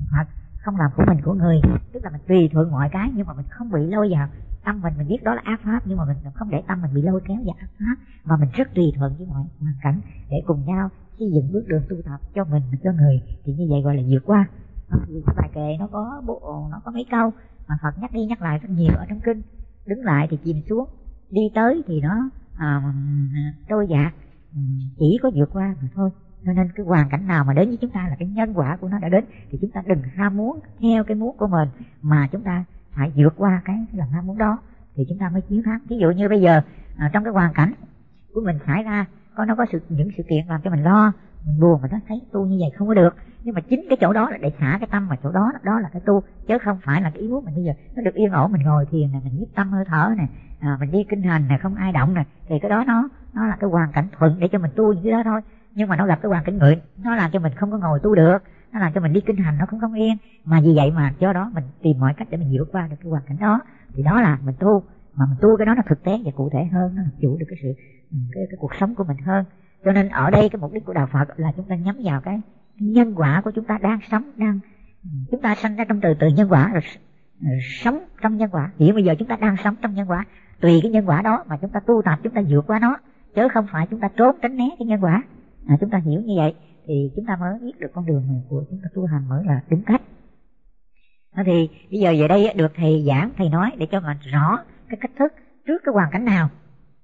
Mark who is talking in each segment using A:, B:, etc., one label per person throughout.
A: Phật, không làm của mình của người, tức là mình tùy thuận mọi cái nhưng mà mình không bị lôi vào tâm mình biết đó là ác pháp, nhưng mà mình không để tâm mình bị lôi kéo vào ác pháp, mà mình rất tùy thuận với mọi hoàn cảnh để cùng nhau xây dựng bước đường tu tập cho mình cho người, thì như vậy gọi là vượt qua. Cái bài kệ nó có mấy câu mà Phật nhắc đi nhắc lại rất nhiều ở trong kinh. Đứng lại thì chìm xuống, đi tới thì nó trôi dạt, chỉ có vượt qua mà thôi. Cho nên cái hoàn cảnh nào mà đến với chúng ta là cái nhân quả của nó đã đến, thì chúng ta đừng ham muốn theo cái muốn của mình, mà chúng ta phải vượt qua cái lòng ham muốn đó thì chúng ta mới chiến thắng. Ví dụ như bây giờ trong cái hoàn cảnh của mình xảy ra nó có những sự kiện làm cho mình lo, mình buồn, mình thấy tu như vậy không có được, nhưng mà chính cái chỗ đó là để xả cái tâm, mà chỗ đó là cái tu, chứ không phải là cái ý muốn mình bây giờ nó được yên ổn, mình ngồi thiền này, mình nhiếp tâm hơi thở này, mình đi kinh hành này, không ai động này, thì cái đó nó là cái hoàn cảnh thuận để cho mình tu những cái đó thôi. Nhưng mà nó gặp cái hoàn cảnh nghịch, nó làm cho mình không có ngồi tu được, nó làm cho mình đi kinh hành nó cũng không yên, mà vì vậy mà do đó mình tìm mọi cách để mình vượt qua được cái hoàn cảnh đó, thì đó là mình tu. Mà mình tu cái đó nó thực tế và cụ thể hơn, nó chủ được cái cuộc sống của mình hơn. Cho nên ở đây cái mục đích của đạo Phật là chúng ta nhắm vào cái nhân quả của chúng ta đang sống, chúng ta sinh ra trong từ nhân quả rồi sống trong nhân quả. Hiện bây giờ chúng ta đang sống trong nhân quả, tùy cái nhân quả đó mà chúng ta tu tập, chúng ta vượt qua nó, chứ không phải chúng ta trốn tránh né cái nhân quả. Chúng ta hiểu như vậy thì chúng ta mới biết được con đường này của chúng ta tu hành mới là đúng cách. Thì bây giờ về đây được thầy giảng, thầy nói để cho mình rõ cái cách thức trước cái hoàn cảnh nào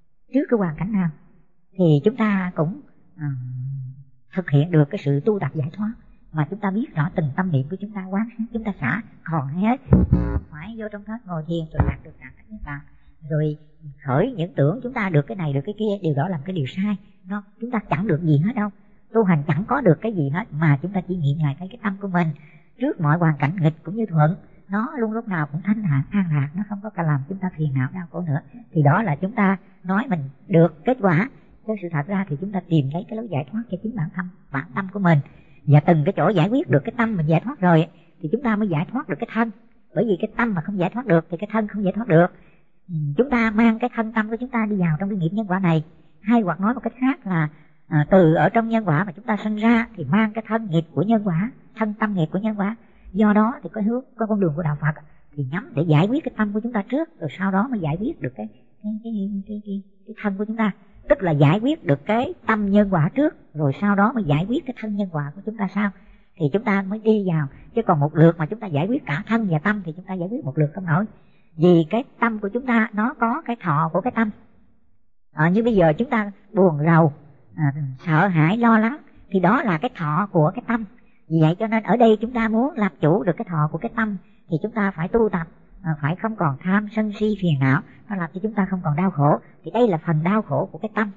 A: thì chúng ta cũng thực hiện được cái sự tu tập giải thoát, mà chúng ta biết rõ từng tâm niệm của chúng ta, quán sát chúng ta xả còn hết, phải vô trong thất ngồi thiền rồi đạt được trạng thái nhất tạng, rồi khởi những tưởng chúng ta được cái này được cái kia, điều đó làm cái điều sai. Chúng ta chẳng được gì hết đâu, tu hành chẳng có được cái gì hết, mà chúng ta chỉ nghiệm lại cái tâm của mình trước mọi hoàn cảnh nghịch cũng như thuận, nó luôn lúc nào cũng thanh thản an lạc, nó không có cả làm chúng ta phiền não đau khổ nữa. Thì đó là chúng ta nói mình được kết quả, chứ sự thật ra thì chúng ta tìm lấy cái lối giải thoát cho chính bản tâm của mình. Và từng cái chỗ giải quyết được cái tâm mình giải thoát rồi thì chúng ta mới giải thoát được cái thân. Bởi vì cái tâm mà không giải thoát được thì cái thân không giải thoát được. Chúng ta mang cái thân tâm của chúng ta đi vào trong cái nghiệp nhân quả này, hay hoặc nói một cách khác là từ ở trong nhân quả mà chúng ta sinh ra thì mang cái thân nghiệp của nhân quả, thân tâm nghiệp của nhân quả. Do đó thì có con đường của đạo Phật thì nhắm để giải quyết cái tâm của chúng ta trước, rồi sau đó mới giải quyết được cái thân của chúng ta. Tức là giải quyết được cái tâm nhân quả trước, rồi sau đó mới giải quyết cái thân nhân quả của chúng ta sau, thì chúng ta mới đi vào. Chứ còn một lượt mà chúng ta giải quyết cả thân và tâm thì chúng ta giải quyết một lượt không nổi. Vì cái tâm của chúng ta nó có cái thọ của cái tâm. Như bây giờ chúng ta buồn rầu, sợ hãi, lo lắng thì đó là cái thọ của cái tâm. Vì vậy cho nên ở đây chúng ta muốn làm chủ được cái thọ của cái tâm thì chúng ta phải tu tập, phải không còn tham sân si phiền não, nó làm cho chúng ta không còn đau khổ. Thì đây là phần đau khổ của cái tâm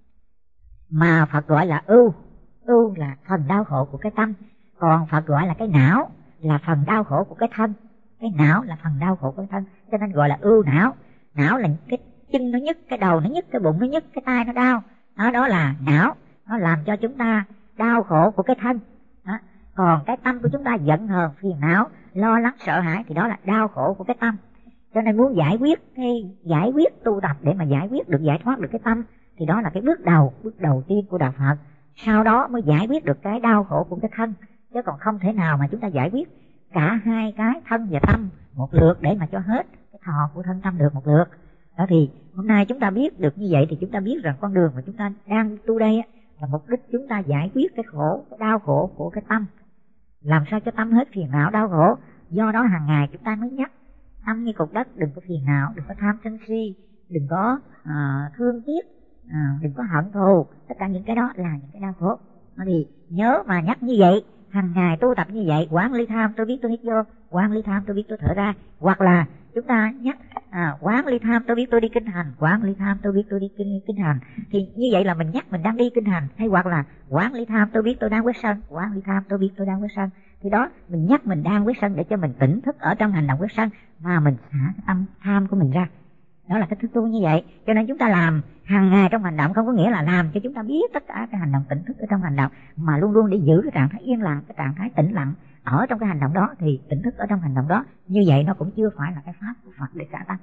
A: mà Phật gọi là ưu là phần đau khổ của cái tâm. Còn Phật gọi là cái não là phần đau khổ của cái thân. Cái não là phần đau khổ của cái thân, cho nên gọi là ưu não. Não là cái chân nó nhức, cái đầu nó nhức, cái bụng nó nhức, cái tai nó đau, đó là não, nó làm cho chúng ta đau khổ của cái thân. Còn cái tâm của chúng ta giận hờn phiền não, lo lắng sợ hãi thì đó là đau khổ của cái tâm. Cho nên muốn giải quyết tu tập để mà giải quyết được, giải thoát được cái tâm thì đó là cái bước đầu tiên của đạo Phật. Sau đó mới giải quyết được cái đau khổ của cái thân. Chứ còn không thể nào mà chúng ta giải quyết cả hai cái thân và tâm một lượt để mà cho hết cái thọ của thân tâm được một lượt. Đó thì hôm nay chúng ta biết được như vậy thì chúng ta biết rằng con đường mà chúng ta đang tu đây là mục đích chúng ta giải quyết cái khổ, cái đau khổ của cái tâm, làm sao cho tâm hết phiền não đau khổ. Do đó hàng ngày chúng ta mới nhắc tâm như cục đất, đừng có phiền não, đừng có tham sân si, đừng có thương tiếc, đừng có hận thù. Tất cả những cái đó là những cái đau khổ. Thì nhớ mà nhắc như vậy, hàng ngày tu tập như vậy, quán ly tham tôi biết tôi hít vô, quán ly tham tôi biết tôi thở ra. Hoặc là chúng ta nhắc quán ly tham tôi biết tôi đi kinh hành, quán ly tham tôi biết tôi đi kinh hành. Thì như vậy là mình nhắc mình đang đi kinh hành. Hay hoặc là quán ly tham tôi biết tôi đang quét sân, quán ly tham tôi biết tôi đang quét sân. Thì đó mình nhắc mình đang quét sân để cho mình tỉnh thức ở trong hành động quét sân, mà mình xả cái tâm tham của mình ra. Đó là cái thức tu như vậy. Cho nên chúng ta làm hàng ngày trong hành động không có nghĩa là làm cho chúng ta biết tất cả cái hành động tỉnh thức ở trong hành động, mà luôn luôn để giữ cái trạng thái yên lặng, cái trạng thái tĩnh lặng ở trong cái hành động đó, thì tỉnh thức ở trong hành động đó. Như vậy nó cũng chưa phải là cái pháp của Phật để xả tâm.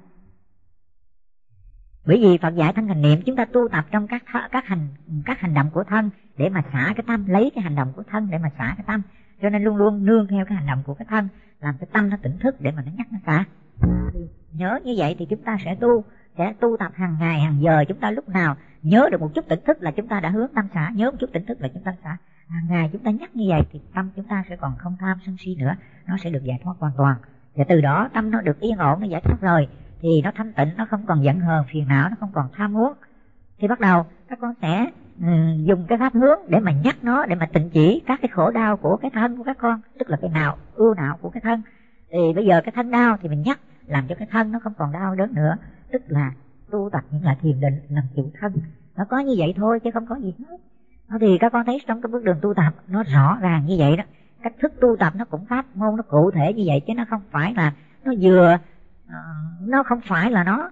A: Bởi vì Phật dạy thân hành niệm, chúng ta tu tập trong các hành động của thân để mà xả cái tâm, lấy cái hành động của thân để mà xả cái tâm. Cho nên luôn luôn nương theo cái hành động của cái thân, làm cái tâm nó tỉnh thức để mà nó nhắc nó xả. Nhớ như vậy thì chúng ta sẽ tu tập hàng ngày hàng giờ. Chúng ta lúc nào nhớ được một chút tỉnh thức là chúng ta đã hướng tâm xả, nhớ một chút tỉnh thức là chúng ta xả. Hàng ngày chúng ta nhắc như vậy thì tâm chúng ta sẽ còn không tham sân si nữa, nó sẽ được giải thoát hoàn toàn. Và từ đó tâm nó được yên ổn, nó giải thoát rồi thì nó thanh tịnh, nó không còn giận hờn phiền não, nó không còn tham muốn. Thì bắt đầu các con sẽ dùng cái pháp hướng để mà nhắc nó, để mà tịnh chỉ các cái khổ đau của cái thân của các con, tức là cái ưu não của cái thân. Thì bây giờ cái thân đau thì mình nhắc làm cho cái thân nó không còn đau đớn nữa, tức là tu tập những là thiền định làm chủ thân. Nó có như vậy thôi chứ không có gì hết. Thì các con thấy trong cái bước đường tu tập nó rõ ràng như vậy đó. Cách thức tu tập nó cũng pháp môn nó cụ thể như vậy, chứ nó không phải là nó không phải là nó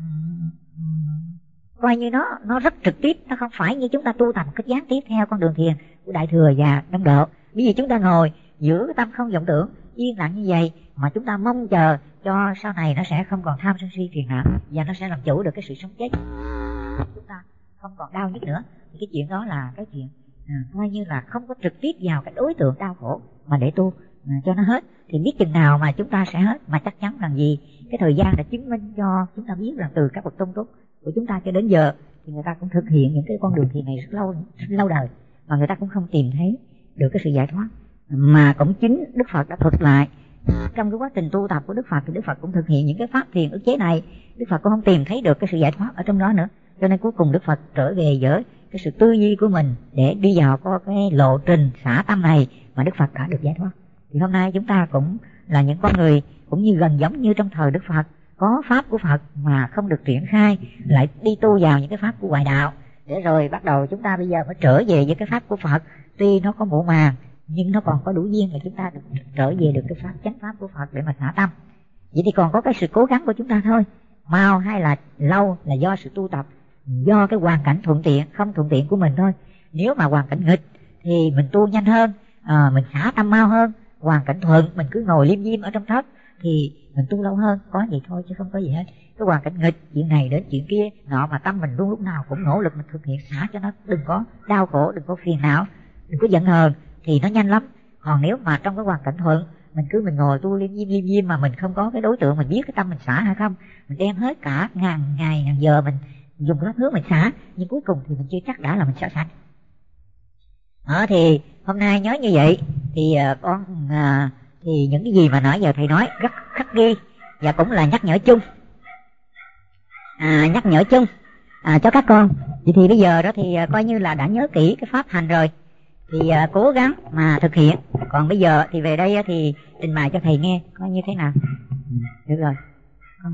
A: coi như nó rất trực tiếp. Nó không phải như chúng ta tu tập một cách gián tiếp theo con đường thiền của Đại Thừa và Đông Độ. Bởi vì chúng ta ngồi giữ cái tâm không vọng tưởng, yên lặng như vậy mà chúng ta mong chờ cho sau này nó sẽ không còn tham sân si phiền não, và nó sẽ làm chủ được cái sự sống chết, chúng ta không còn đau nhức nữa. Thì cái chuyện đó là cái chuyện coi như là không có trực tiếp vào cái đối tượng đau khổ mà để tu cho nó hết. Thì biết chừng nào mà chúng ta sẽ hết, mà chắc chắn rằng gì cái thời gian đã chứng minh cho chúng ta biết rằng từ các bậc tôn túc của chúng ta cho đến giờ thì người ta cũng thực hiện những cái con đường thiền này rất lâu đời mà người ta cũng không tìm thấy được cái sự giải thoát. Mà cũng chính Đức Phật đã thuật lại trong cái quá trình tu tập của Đức Phật, thì Đức Phật cũng thực hiện những cái pháp thiền ức chế này. Đức Phật cũng không tìm thấy được cái sự giải thoát ở trong đó nữa, cho nên cuối cùng Đức Phật trở về với cái sự tư duy của mình để đi vào có cái lộ trình xả tâm này mà Đức Phật đã được giải thoát. Thì hôm nay chúng ta cũng là những con người cũng như gần giống như trong thời Đức Phật, có pháp của Phật mà không được triển khai, lại đi tu vào những cái pháp của ngoại đạo, để rồi bắt đầu chúng ta bây giờ mới trở về với cái pháp của Phật. Tuy nó có muộn màng nhưng nó còn có đủ duyên để chúng ta được trở về được cái pháp chánh pháp của Phật để mà xả tâm. Vậy thì còn có cái sự cố gắng của chúng ta thôi, mau hay là lâu là do sự tu tập, do cái hoàn cảnh thuận tiện không thuận tiện của mình thôi. Nếu mà hoàn cảnh nghịch thì mình tu nhanh hơn, mình xả tâm mau hơn. Hoàn cảnh thuận mình cứ ngồi liêm diêm ở trong thất thì mình tu lâu hơn, có vậy thôi chứ không có gì hết. Cái hoàn cảnh nghịch chuyện này đến chuyện kia nọ mà tâm mình luôn lúc nào cũng nỗ lực mình thực hiện xả cho nó đừng có đau khổ, đừng có phiền não, đừng có giận hờn thì nó nhanh lắm. Còn nếu mà trong cái hoàn cảnh thuận mình ngồi tu liêm diêm mà mình không có cái đối tượng mình biết cái tâm mình xả hay không, mình đem hết cả ngàn ngày ngàn giờ mình dùng cái hướng mình xả, nhưng cuối cùng thì mình chưa chắc đã là mình xả sạch. Thì hôm nay nhớ như vậy thì thì những cái gì mà nãy giờ thầy nói rất khắc ghi và cũng là nhắc nhở chung, cho các con. Vậy thì bây giờ đó thì coi như là đã nhớ kỹ cái pháp hành rồi thì cố gắng mà thực hiện. Còn bây giờ thì về đây thì trình bày cho thầy nghe coi như thế nào. Được rồi con.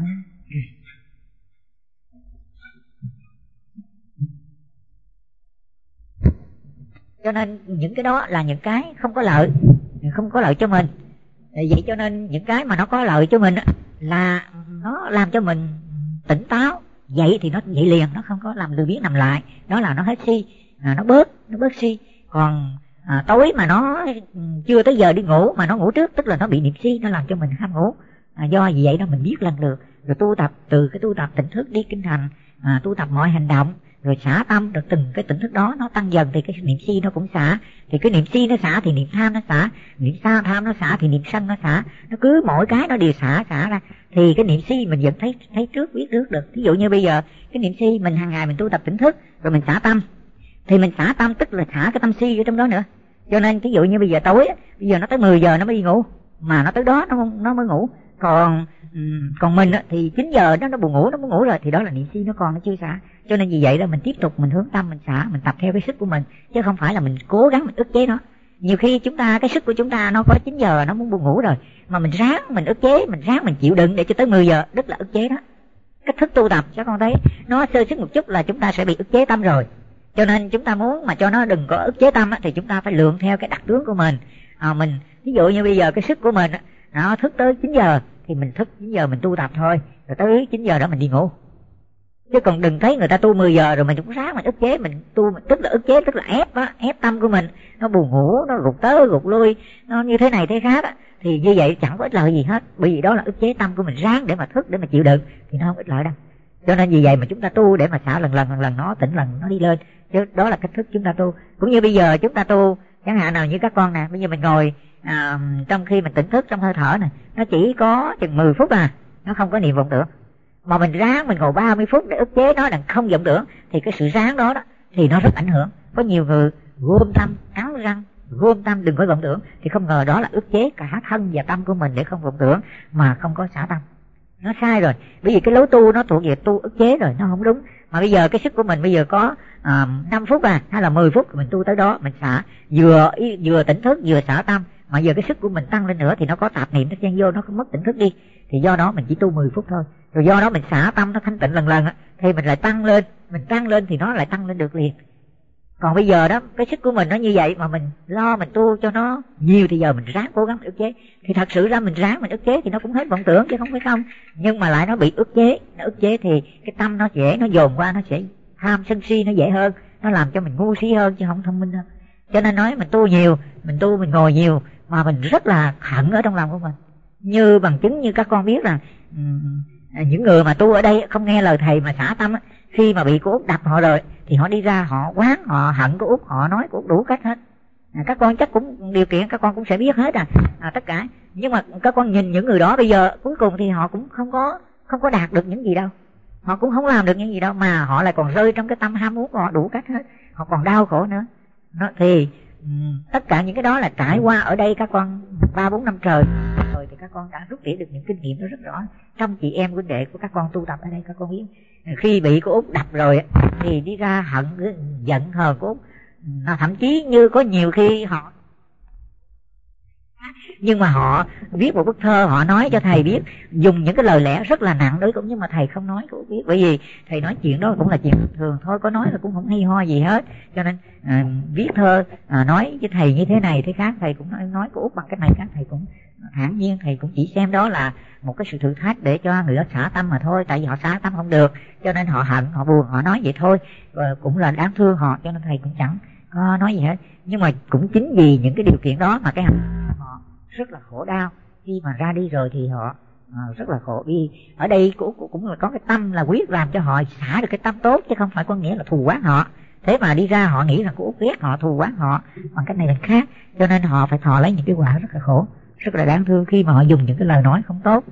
A: Cho nên những cái đó là những cái không có lợi cho mình. Vậy cho nên những cái mà nó có lợi cho mình là nó làm cho mình tỉnh táo. Vậy thì nó vậy liền, nó không có làm lười biếng nằm lại. Đó là nó hết si, nó bớt si. Còn tối mà nó chưa tới giờ đi ngủ mà nó ngủ trước, tức là nó bị niệm si, nó làm cho mình ham ngủ. Do vì vậy đó mình biết lần lượt rồi tu tập, từ cái tu tập tỉnh thức đi kinh hành, tu tập mọi hành động, rồi xả tâm, được từng cái tỉnh thức đó nó tăng dần thì cái niệm si nó cũng xả. Thì cái niệm si nó xả thì niệm tham nó xả, niệm tham nó xả thì niệm sân nó xả. Nó cứ mỗi cái nó đều xả ra thì cái niệm si mình vẫn thấy trước biết trước được. Ví dụ như bây giờ cái niệm si mình hàng ngày mình tu tập tỉnh thức rồi mình xả tâm, thì mình xả tâm tức là xả cái tâm si ở trong đó nữa. Cho nên ví dụ như bây giờ tối, bây giờ nó tới 10 giờ nó mới đi ngủ, mà nó tới đó nó mới ngủ. Còn mình thì 9 giờ nó buồn ngủ, nó muốn ngủ rồi, thì đó là niệm si nó còn, nó chưa xả. Cho nên vì vậy là mình tiếp tục mình hướng tâm mình xả, mình tập theo cái sức của mình, chứ không phải là mình cố gắng mình ức chế nó. Nhiều khi cái sức của chúng ta nó có 9 giờ nó muốn buồn ngủ rồi, mà mình ráng mình ức chế, mình ráng mình chịu đựng để cho tới 10 giờ, rất là ức chế đó. Cách thức tu tập các con thấy nó sơ sức một chút là chúng ta sẽ bị ức chế tâm rồi. Cho nên chúng ta muốn mà cho nó đừng có ức chế tâm thì chúng ta phải lượng theo cái đặc tướng của mình. Mình ví dụ như bây giờ cái sức của mình nó thức tới 9 giờ thì mình thức 9 giờ mình tu tập thôi, rồi tới 9 giờ đó mình đi ngủ. Chứ còn đừng thấy người ta tu 10 giờ rồi mình cũng ráng mình ức chế, mình tu tức là ức chế, tức là ép tâm của mình, nó buồn ngủ, nó gục tới gục lui, nó như thế này thế khác thì như vậy chẳng có ích lợi gì hết. Bởi vì đó là ức chế tâm của mình, ráng để mà thức, để mà chịu đựng thì nó không ích lợi đâu. Cho nên vì vậy mà chúng ta tu để mà xả lần lần nó tỉnh lần nó đi lên, chứ đó là cách thức chúng ta tu. Cũng như bây giờ chúng ta tu Chẳng hạn nào như các con nè, bây giờ mình ngồi trong khi mình tỉnh thức trong hơi thở này, nó chỉ có chừng 10 phút nó không có niệm vọng tưởng. Mà mình ráng mình ngồi 30 phút để ức chế nó là không vọng tưởng, thì cái sự ráng đó thì nó rất ảnh hưởng. Có nhiều người gom tâm, cắn răng gom tâm đừng có vọng tưởng, thì không ngờ đó là ức chế cả thân và tâm của mình để không vọng tưởng mà không có xả tâm. Nó sai rồi, bởi vì cái lối tu nó thuộc về tu ức chế rồi, nó không đúng. Mà bây giờ cái sức của mình bây giờ có 5 phút hay là 10 phút mình tu tới đó, mình xả vừa tỉnh thức vừa xả tâm. Mà giờ cái sức của mình tăng lên nữa thì nó có tạp niệm nó chen vô, nó không mất tỉnh thức đi, thì do đó mình chỉ tu 10 phút thôi. Rồi do đó mình xả tâm nó thanh tịnh lần lần thì mình lại tăng lên, mình tăng lên thì nó lại tăng lên được liền. Còn bây giờ đó cái sức của mình nó như vậy mà mình lo mình tu cho nó nhiều, thì giờ mình ráng cố gắng ức chế, thì thật sự ra mình ráng mình ức chế thì nó cũng hết vọng tưởng chứ không phải không. Nhưng mà lại nó bị ức chế, nó ức chế thì cái tâm nó dễ, nó dồn qua, nó sẽ tham sân si nó dễ hơn, nó làm cho mình ngu si hơn chứ không thông minh hơn. Cho nên nói mình tu nhiều, mình tu mình ngồi nhiều mà mình rất là hận ở trong lòng của mình. Như bằng chứng như các con biết rằng những người mà tu ở đây không nghe lời thầy mà xả tâm khi mà bị cô Út đập họ rồi thì họ đi ra họ oán, họ hận cô Út, họ nói cô Út đủ cách hết. Các con chắc cũng điều kiện các con cũng sẽ biết hết tất cả. Nhưng mà các con nhìn những người đó bây giờ cuối cùng thì họ cũng không có đạt được những gì đâu, họ cũng không làm được những gì đâu, mà họ lại còn rơi trong cái tâm ham muốn của họ đủ cách hết, họ còn đau khổ nữa. Thì tất cả những cái đó là trải qua ở đây các con 3-4 năm trời rồi thì các con đã rút tỉa được những kinh nghiệm đó rất rõ. Trong chị em huynh đệ của các con tu tập ở đây các con biết, khi bị cô Út đập rồi thì đi ra hận giận hờn cô Út, thậm chí như có nhiều khi họ, nhưng mà họ viết một bức thơ, họ nói cho thầy biết, dùng những cái lời lẽ rất là nặng đối cũng, nhưng mà thầy không nói cô biết, bởi vì thầy nói chuyện đó cũng là chuyện thường thôi, có nói là cũng không hay ho gì hết. Cho nên viết thơ nói với thầy như thế này thế khác, thầy cũng nói cô Út bằng cái này khác, thầy cũng thản nhiên, thầy cũng chỉ xem đó là một cái sự thử thách để cho người đó xả tâm mà thôi. Tại vì họ xả tâm không được cho nên họ hận, họ buồn, họ nói vậy thôi, cũng là đáng thương họ, cho nên thầy cũng chẳng có nói gì hết. Nhưng mà cũng chính vì những cái điều kiện đó mà cái họ rất là khổ đau, khi mà ra đi rồi thì họ rất là khổ. Vì ở đây cũng là có cái tâm là quyết làm cho họ xả được cái tâm tốt, chứ không phải có nghĩa là thù oán họ. Thế mà đi ra họ nghĩ là cô ghét họ, thù oán họ bằng cách này là khác, cho nên họ phải thọ lấy những cái quả rất là khổ, rất là đáng thương khi mà họ dùng những cái lời nói không tốt.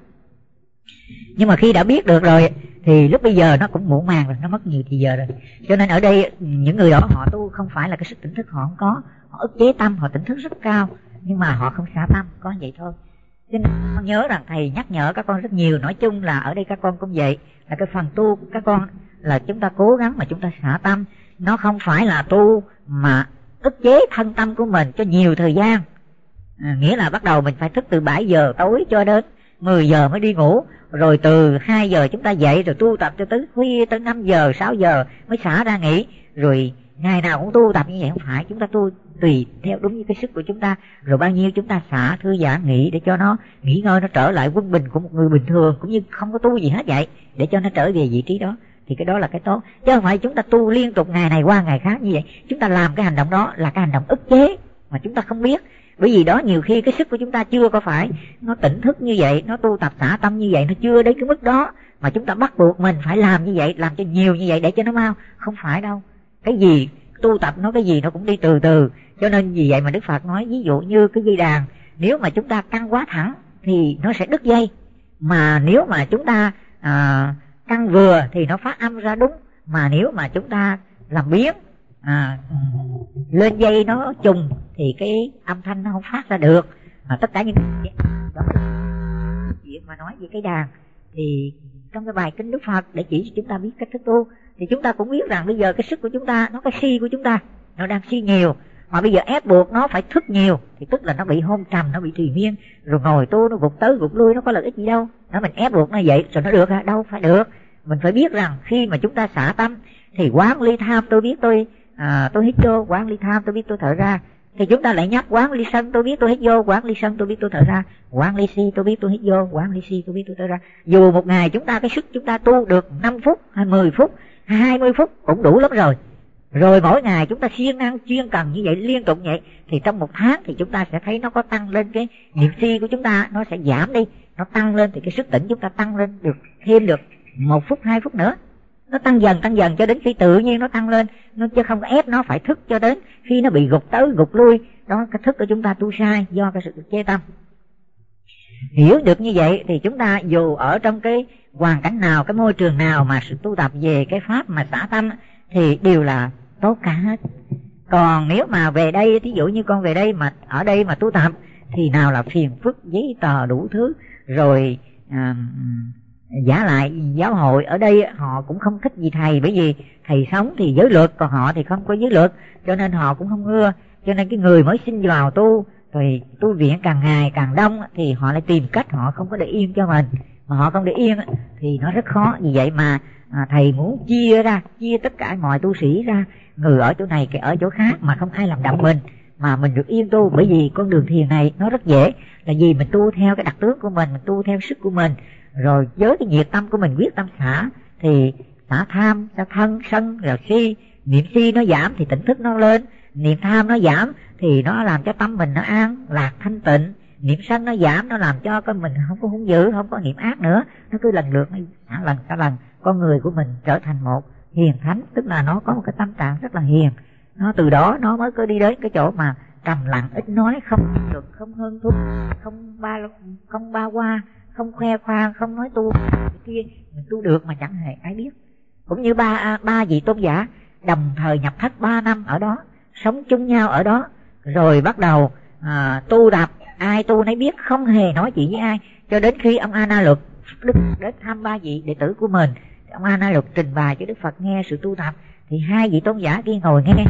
A: Nhưng mà khi đã biết được rồi thì lúc bây giờ nó cũng muộn màng rồi, nó mất nhiều thì giờ rồi. Cho nên ở đây những người đó họ tu không phải là cái sức tỉnh thức họ không có, họ ức chế tâm, họ tỉnh thức rất cao nhưng mà họ không xả tâm, có vậy thôi. Cho nên con nhớ rằng thầy nhắc nhở các con rất nhiều. Nói chung là ở đây các con cũng vậy, là cái phần tu của các con là chúng ta cố gắng mà chúng ta xả tâm. Nó không phải là tu mà ức chế thân tâm của mình cho nhiều thời gian. Nghĩa là bắt đầu mình phải thức từ 7 giờ tối cho đến 10 giờ mới đi ngủ, rồi từ 2 giờ chúng ta dậy rồi tu tập cho tới khuya, tới 5 giờ 6 giờ mới xả ra nghỉ. Rồi ngày nào cũng tu tập như vậy, không phải. Chúng ta tu tùy theo đúng như cái sức của chúng ta, rồi bao nhiêu chúng ta xả, thư giãn, nghỉ để cho nó nghỉ ngơi, nó trở lại quân bình của một người bình thường, cũng như không có tu gì hết vậy, để cho nó trở về vị trí đó. Thì cái đó là cái tốt, chứ không phải chúng ta tu liên tục ngày này qua ngày khác như vậy. Chúng ta làm cái hành động đó là cái hành động ức chế mà chúng ta không biết. Bởi vì đó nhiều khi cái sức của chúng ta chưa có phải nó tỉnh thức như vậy, nó tu tập xả tâm như vậy, nó chưa đến cái mức đó mà chúng ta bắt buộc mình phải làm như vậy, làm cho nhiều như vậy để cho nó mau. Không phải đâu, cái gì tu tập nó cái gì nó cũng đi từ từ. Cho nên vì vậy mà Đức Phật nói ví dụ như cái dây đàn, nếu mà chúng ta căng quá thẳng thì nó sẽ đứt dây, mà nếu mà chúng ta căng vừa thì nó phát âm ra đúng, mà nếu mà chúng ta làm biến lên dây nó trùng thì cái âm thanh nó không phát ra được. Tất cả những chuyện mà nói về cái đàn thì trong cái bài kinh Đức Phật để chỉ cho chúng ta biết cách thức tu, thì chúng ta cũng biết rằng bây giờ cái sức của chúng ta, nó cái si của chúng ta nó đang si nhiều, mà bây giờ ép buộc nó phải thức nhiều thì tức là nó bị hôn trầm, nó bị trì miên, rồi ngồi tu nó gục tới gục lui, nó có lợi ích gì đâu. Nó mình ép buộc nó vậy rồi nó được hả? Đâu phải được. Mình phải biết rằng khi mà chúng ta xả tâm thì quán ly tham tôi biết tôi hít vô, quán ly tham tôi biết tôi thở ra, thì chúng ta lại nhắc quán ly sân tôi biết tôi hít vô, quán ly sân tôi biết tôi thở ra, quán ly si tôi biết tôi hít vô, quán ly si tôi biết tôi thở ra. Dù một ngày chúng ta cái sức chúng ta tu được 5 phút hay 10 phút 20 phút cũng đủ lắm rồi. Rồi mỗi ngày chúng ta siêng năng chuyên cần như vậy, liên tục vậy, thì trong một tháng thì chúng ta sẽ thấy nó có tăng lên, cái niệm si của chúng ta nó sẽ giảm đi, nó tăng lên, thì cái sức tỉnh chúng ta tăng lên được thêm được 1 phút 2 phút nữa. Nó tăng dần cho đến khi tự nhiên nó tăng lên, nó chứ không có ép nó phải thức cho đến khi nó bị gục tới gục lui, đó cái thức của chúng ta tu sai do cái sự chê tâm. Hiểu được như vậy thì chúng ta dù ở trong cái hoàn cảnh nào, cái môi trường nào mà sự tu tập về cái pháp mà xả tâm thì đều là tốt cả hết. Còn nếu mà về đây, thí dụ như con về đây mà ở đây mà tu tập thì nào là phiền phức giấy tờ đủ thứ, rồi giả lại giáo hội ở đây họ cũng không thích gì thầy, bởi vì thầy sống thì giới luật, còn họ thì không có giới luật, cho nên họ cũng không ưa. Cho nên cái người mới xin vào tu, rồi tu viện càng ngày càng đông thì họ lại tìm cách họ không có để yên cho mình, mà họ không để yên thì nó rất khó. Vì vậy mà thầy muốn chia ra, chia tất cả mọi tu sĩ ra, người ở chỗ này, kẻ ở chỗ khác, mà không ai làm động mình, mà mình được yên tu. Bởi vì con đường thiền này nó rất dễ, là vì mình tu theo cái đặc tướng của mình tu theo sức của mình, rồi với cái nhiệt tâm của mình quyết tâm xả, thì xả tham, xả thân, sân, rồi si. Niệm si nó giảm thì tỉnh thức nó lên, niệm tham nó giảm thì nó làm cho tâm mình nó an lạc thanh tịnh, niệm sân nó giảm, nó làm cho con mình không có hung dữ, không có niệm ác nữa. Nó cứ lần lượt lần cả lần con người của mình trở thành một hiền thánh, tức là nó có một cái tâm trạng rất là hiền. Nó từ đó nó mới có đi đến cái chỗ mà trầm lặng, ít nói, không được, không hơn thúc, không ba qua, không khoe khoang, không nói tu cái kia mình tu được mà chẳng hề ai biết. Cũng như ba vị tôn giả đồng thời nhập thất 3 năm ở đó, sống chung nhau ở đó, rồi bắt đầu tu tập, ai tu nấy biết, không hề nói chuyện với ai, cho đến khi ông A Na Luật Đức đến thăm 3 vị đệ tử của mình. Ông A Na Luật trình bày cho Đức Phật nghe sự tu tập, thì 2 vị tôn giả kia ngồi nghe.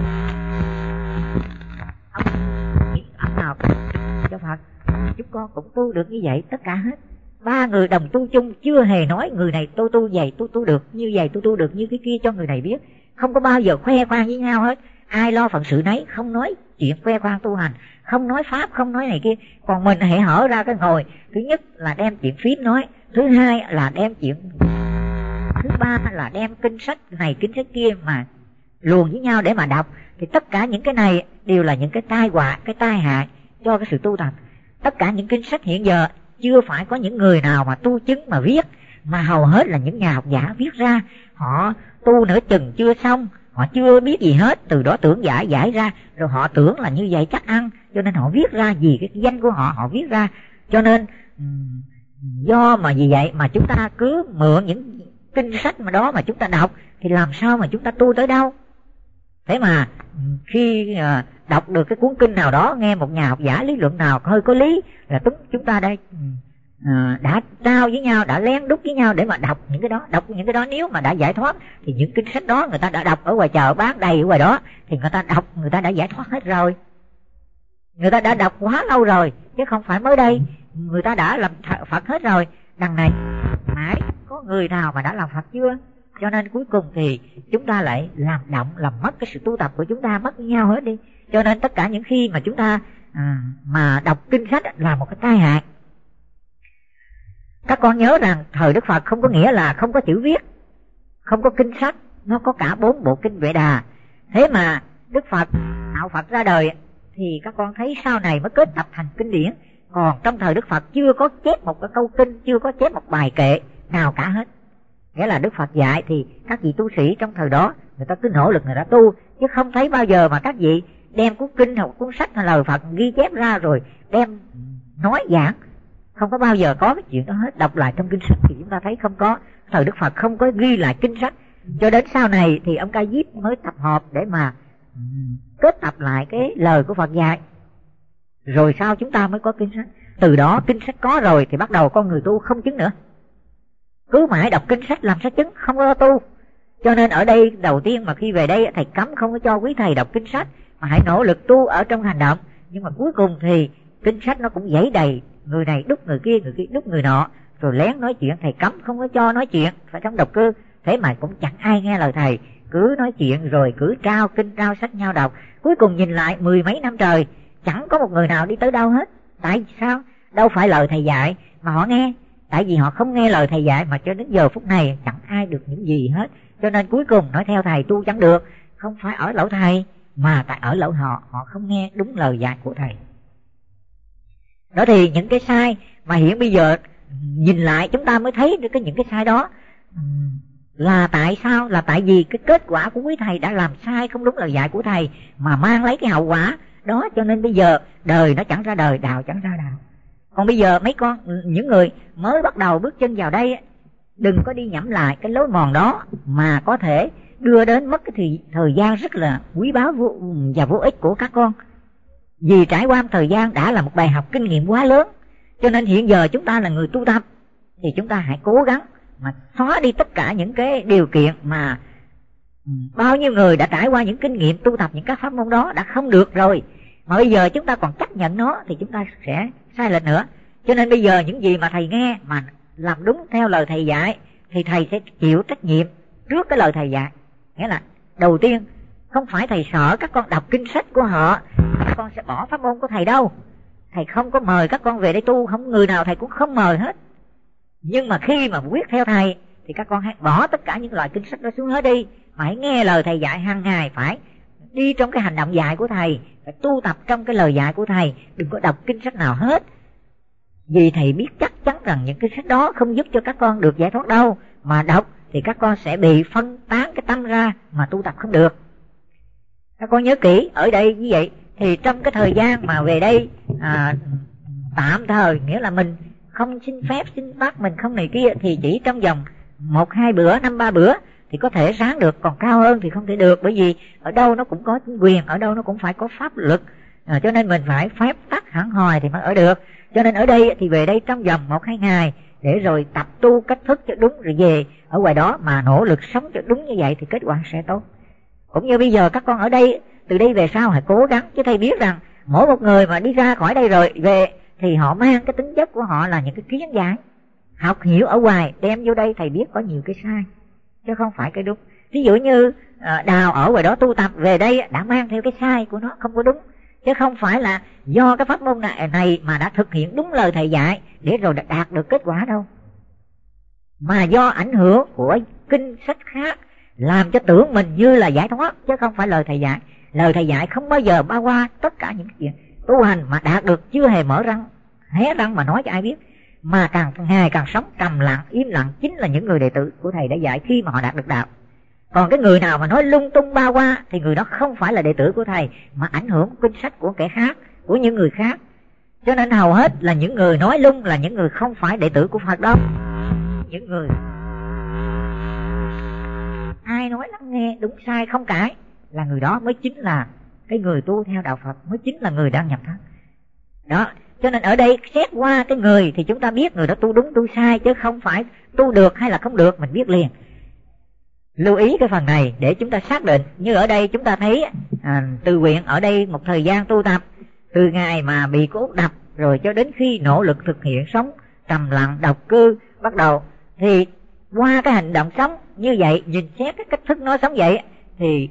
A: Ông nào cho Phật, chúng con cũng tu được như vậy tất cả hết. 3 người đồng tu chung, chưa hề nói người này tôi tu vậy, tôi tu được như vậy, tôi tu được như cái kia cho người này biết. Không có bao giờ khoe khoang với nhau hết, ai lo phận sự nấy, không nói chuyện khoe khoang tu hành, không nói pháp, không nói này kia. Còn mình hãy hở ra cái ngồi, thứ nhất là đem chuyện phím nói, thứ hai là đem chuyện, thứ ba là đem kinh sách này kinh sách kia mà luồn với nhau để mà đọc. Thì tất cả những cái này đều là những cái tai họa, cái tai hại cho cái sự tu tập. Tất cả những kinh sách hiện giờ chưa phải có những người nào mà tu chứng mà viết, mà hầu hết là những nhà học giả viết ra. Họ tu nửa chừng chưa xong, họ chưa biết gì hết, từ đó tưởng giải ra, rồi họ tưởng là như vậy chắc ăn, cho nên họ viết ra vì cái danh của họ viết ra. Cho nên do mà vì vậy mà chúng ta cứ mượn những kinh sách mà đó mà chúng ta đọc, thì làm sao mà chúng ta tu tới đâu. Thế mà khi đọc được cái cuốn kinh nào đó, nghe một nhà học giả lý luận nào hơi có lý, là chúng ta đây đã trao với nhau, đã lén đúc với nhau để mà đọc những cái đó. Đọc những cái đó nếu mà đã giải thoát thì những kinh sách đó người ta đã đọc ở ngoài chợ bán đầy ở ngoài đó, thì người ta đọc, người ta đã giải thoát hết rồi, người ta đã đọc quá lâu rồi, chứ không phải mới đây. Người ta đã làm Phật hết rồi, đằng này mãi có người nào mà đã làm Phật chưa. Cho nên cuối cùng thì chúng ta lại làm động, làm mất cái sự tu tập của chúng ta, mất với nhau hết đi. Cho nên tất cả những khi mà chúng ta mà đọc kinh sách là một cái tai hại. Các con nhớ rằng thời Đức Phật không có nghĩa là không có chữ viết, không có kinh sách, nó có cả 4 bộ kinh Vệ Đà. Thế mà Đức Phật tạo Phật ra đời thì các con thấy sau này mới kết tập thành kinh điển. Còn trong thời Đức Phật chưa có chép một cái câu kinh, chưa có chép một bài kệ nào cả hết. Nghĩa là Đức Phật dạy thì các vị tu sĩ trong thời đó người ta cứ nỗ lực người ta tu, chứ không thấy bao giờ mà các vị đem cuốn kinh hoặc cuốn sách hay lời Phật ghi chép ra rồi đem nói giảng. Không có bao giờ có cái chuyện đó hết. Đọc lại trong kinh sách thì chúng ta thấy không có. Thời Đức Phật không có ghi lại kinh sách. Cho đến sau này thì ông Ca Diếp mới tập hợp để mà kết tập lại cái lời của Phật dạy. Rồi sau chúng ta mới có kinh sách. Từ đó kinh sách có rồi thì bắt đầu con người tu không chứng nữa. Cứ mãi đọc kinh sách làm sao chứng, không có tu. Cho nên ở đây đầu tiên mà khi về đây thầy cấm không có cho quý thầy đọc kinh sách, mà hãy nỗ lực tu ở trong hành động. Nhưng mà cuối cùng thì kinh sách nó cũng dãy đầy, người này đúc người kia đúc người nọ, rồi lén nói chuyện. Thầy cấm không có cho nói chuyện, phải trong độc cư. Thế mà cũng chẳng ai nghe lời thầy, cứ nói chuyện rồi cứ trao kinh trao sách nhau đọc. Cuối cùng nhìn lại 10 mấy năm trời chẳng có một người nào đi tới đâu hết. Tại sao? Đâu phải lời thầy dạy mà họ nghe. Tại vì họ không nghe lời thầy dạy mà cho đến giờ phút này chẳng ai được những gì hết. Cho nên cuối cùng nói theo thầy tu chẳng được. Không phải ở lỗ thầy mà tại ở lỗ họ, họ không nghe đúng lời dạy của thầy. Đó thì những cái sai mà hiện bây giờ nhìn lại chúng ta mới thấy được những cái sai đó là tại sao? Là tại vì cái kết quả của quý thầy đã làm sai không đúng lời dạy của thầy, mà mang lấy cái hậu quả Đó cho nên bây giờ đời nó chẳng ra đời, đạo chẳng ra đạo. Còn bây giờ mấy con, những người mới bắt đầu bước chân vào đây, đừng có đi nhẩm lại cái lối mòn đó mà có thể đưa đến mất cái thời gian rất là quý báu và vô ích của các con. Vì trải qua thời gian đã là một bài học kinh nghiệm quá lớn. Cho nên hiện giờ chúng ta là người tu tập thì chúng ta hãy cố gắng mà xóa đi tất cả những cái điều kiện mà bao nhiêu người đã trải qua những kinh nghiệm tu tập những các pháp môn đó đã không được rồi, mà bây giờ chúng ta còn chấp nhận nó thì chúng ta sẽ sai lệch nữa. Cho nên bây giờ những gì mà thầy nghe mà làm đúng theo lời thầy dạy thì thầy sẽ chịu trách nhiệm trước cái lời thầy dạy. Nghĩa là đầu tiên không phải thầy sợ các con đọc kinh sách của họ, các con sẽ bỏ pháp môn của thầy đâu. Thầy không có mời các con về đây tu, không người nào thầy cũng không mời hết. Nhưng mà khi mà quyết theo thầy thì các con hãy bỏ tất cả những loại kinh sách đó xuống hết đi, mà hãy nghe lời thầy dạy hàng ngày, phải đi trong cái hành động dạy của thầy, phải tu tập trong cái lời dạy của thầy, đừng có đọc kinh sách nào hết. Vì thầy biết chắc chắn rằng những cái sách đó không giúp cho các con được giải thoát đâu, mà đọc thì các con sẽ bị phân tán cái tâm ra mà tu tập không được. Các con nhớ kỹ, ở đây như vậy thì trong cái thời gian mà về đây tạm thời, nghĩa là mình không xin phép xin bác, mình không này kia, thì chỉ trong vòng 1-2 bữa, 5-3 bữa thì có thể sáng được, còn cao hơn thì không thể được, bởi vì ở đâu nó cũng có chính quyền, ở đâu nó cũng phải có pháp luật, cho nên mình phải phép tắc hẳn hòi thì mới ở được. Cho nên ở đây thì về đây trong vòng 1-2 ngày để rồi tập tu cách thức cho đúng, rồi về ở ngoài đó mà nỗ lực sống cho đúng như vậy thì kết quả sẽ tốt. Cũng như bây giờ các con ở đây, từ đây về sau hãy cố gắng, chứ thầy biết rằng mỗi một người mà đi ra khỏi đây rồi về thì họ mang cái tính chất của họ là những cái kiến giải, học hiểu ở ngoài đem vô đây, thầy biết có nhiều cái sai chứ không phải cái đúng. Ví dụ như Đào ở ngoài đó tu tập về đây đã mang theo cái sai của nó, không có đúng, chứ không phải là do cái pháp môn này mà đã thực hiện đúng lời thầy dạy để rồi đạt được kết quả đâu, mà do ảnh hưởng của kinh sách khác làm cho tưởng mình như là giải thoát, chứ không phải lời thầy dạy. Lời thầy dạy không bao giờ bao qua tất cả những chuyện tu hành mà đạt được chưa hề mở răng hé răng mà nói cho ai biết, mà càng ngày càng sống trầm lặng im lặng chính là những người đệ tử của thầy đã dạy khi mà họ đạt được đạo. Còn cái người nào mà nói lung tung bao qua thì người đó không phải là đệ tử của thầy, mà ảnh hưởng kinh sách của kẻ khác, của những người khác. Cho nên hầu hết là những người nói lung là những người không phải đệ tử của Phật đâu. Những người ai nói lắng nghe đúng sai không cãi là người đó mới chính là cái người tu theo đạo Phật, mới chính là người đang nhập thánh. Đó, cho nên ở đây xét qua cái người thì chúng ta biết người đó tu đúng tu sai, chứ không phải tu được hay là không được mình biết liền. Lưu ý cái phần này để chúng ta xác định. Như ở đây chúng ta thấy Từ Nguyện ở đây một thời gian tu tập, từ ngày mà bị cô Út đập rồi cho đến khi nỗ lực thực hiện sống trầm lặng độc cư bắt đầu, thì qua cái hành động sống như vậy, nhìn xét cái cách thức nó sống vậy, thì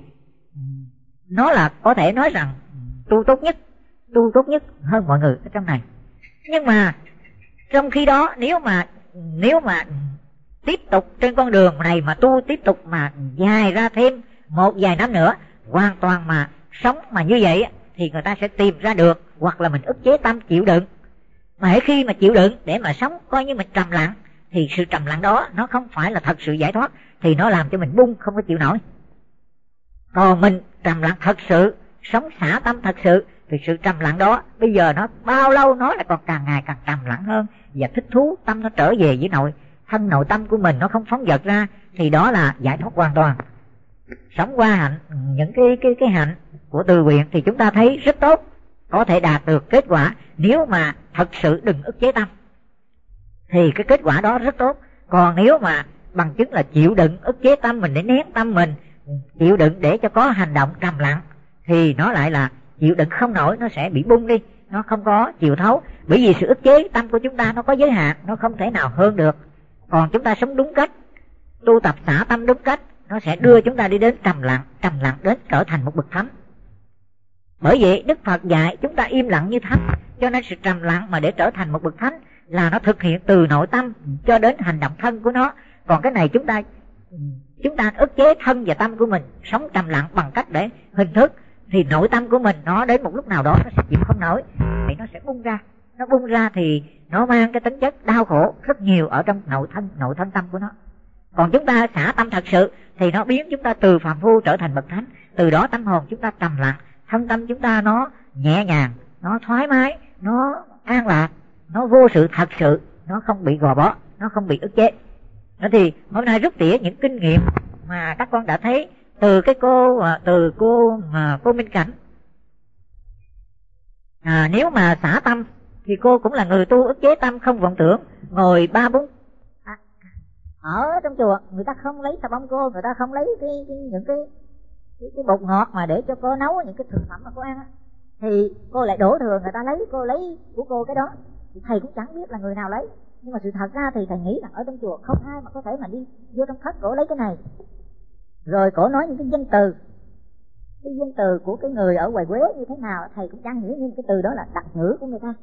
A: nó là có thể nói rằng tu tốt nhất hơn mọi người ở trong này. Nhưng mà trong khi đó nếu mà tiếp tục trên con đường này mà tu tiếp tục mà dài ra thêm một vài năm nữa, hoàn toàn mà sống mà như vậy, thì người ta sẽ tìm ra được, hoặc là mình ức chế tâm chịu đựng. Mà hễ khi mà chịu đựng để mà sống coi như mình trầm lặng, thì sự trầm lặng đó nó không phải là thật sự giải thoát, thì nó làm cho mình bung không có chịu nổi. Còn mình trầm lặng thật sự, sống xả tâm thật sự, thì sự trầm lặng đó bây giờ nó bao lâu nó lại còn càng ngày càng trầm lặng hơn, và thích thú, tâm nó trở về với nội tâm của mình, nó không phóng dật ra, thì đó là giải thoát hoàn toàn. Sống qua hạnh, những cái hạnh của Từ Nguyện thì chúng ta thấy rất tốt, có thể đạt được kết quả nếu mà thật sự đừng ức chế tâm, thì cái kết quả đó rất tốt. Còn nếu mà bằng chứng là chịu đựng ức chế tâm mình để nén tâm mình, chịu đựng để cho có hành động trầm lặng, thì nó lại là chịu đựng không nổi, nó sẽ bị bung đi, nó không có chịu thấu. Bởi vì sự ức chế tâm của chúng ta nó có giới hạn, nó không thể nào hơn được. Còn chúng ta sống đúng cách, tu tập xả tâm đúng cách, nó sẽ đưa chúng ta đi đến trầm lặng đến trở thành một bậc thánh. Bởi vậy Đức Phật dạy chúng ta im lặng như thánh, cho nên sự trầm lặng mà để trở thành một bậc thánh là nó thực hiện từ nội tâm cho đến hành động thân của nó. Còn cái này chúng ta ức chế thân và tâm của mình, sống trầm lặng bằng cách để hình thức, thì nội tâm của mình nó đến một lúc nào đó nó sẽ chịu không nổi, thì nó sẽ bung ra. Nó bung ra thì nó mang cái tính chất đau khổ rất nhiều ở trong nội thân tâm của nó. Còn chúng ta xả tâm thật sự thì nó biến chúng ta từ phàm phu trở thành bậc thánh. Từ đó tâm hồn chúng ta trầm lặng, thân tâm chúng ta nó nhẹ nhàng, nó thoải mái, nó an lạc, nó vô sự thật sự, nó không bị gò bó, nó không bị ức chế. Đó thì hôm nay rút tỉa những kinh nghiệm mà các con đã thấy từ cô Minh Cảnh. Nếu mà xả tâm thì cô cũng là người tu ức chế tâm, không vọng tưởng, ngồi 3-4 ở trong chùa. Người ta không lấy xà bông cô, người ta không lấy những cái bột ngọt mà để cho cô nấu những cái thực phẩm mà cô ăn á, thì cô lại đổ thừa người ta lấy, cô lấy của cô cái đó thì thầy cũng chẳng biết là người nào lấy. Nhưng mà sự thật ra thì thầy nghĩ rằng ở trong chùa không ai mà có thể mà đi vô trong thất cổ lấy cái này. Rồi cổ nói những cái danh từ, cái danh từ của cái người ở ngoài Quế như thế nào thầy cũng chẳng hiểu, nhưng cái từ đó là đặc ngữ của người ta.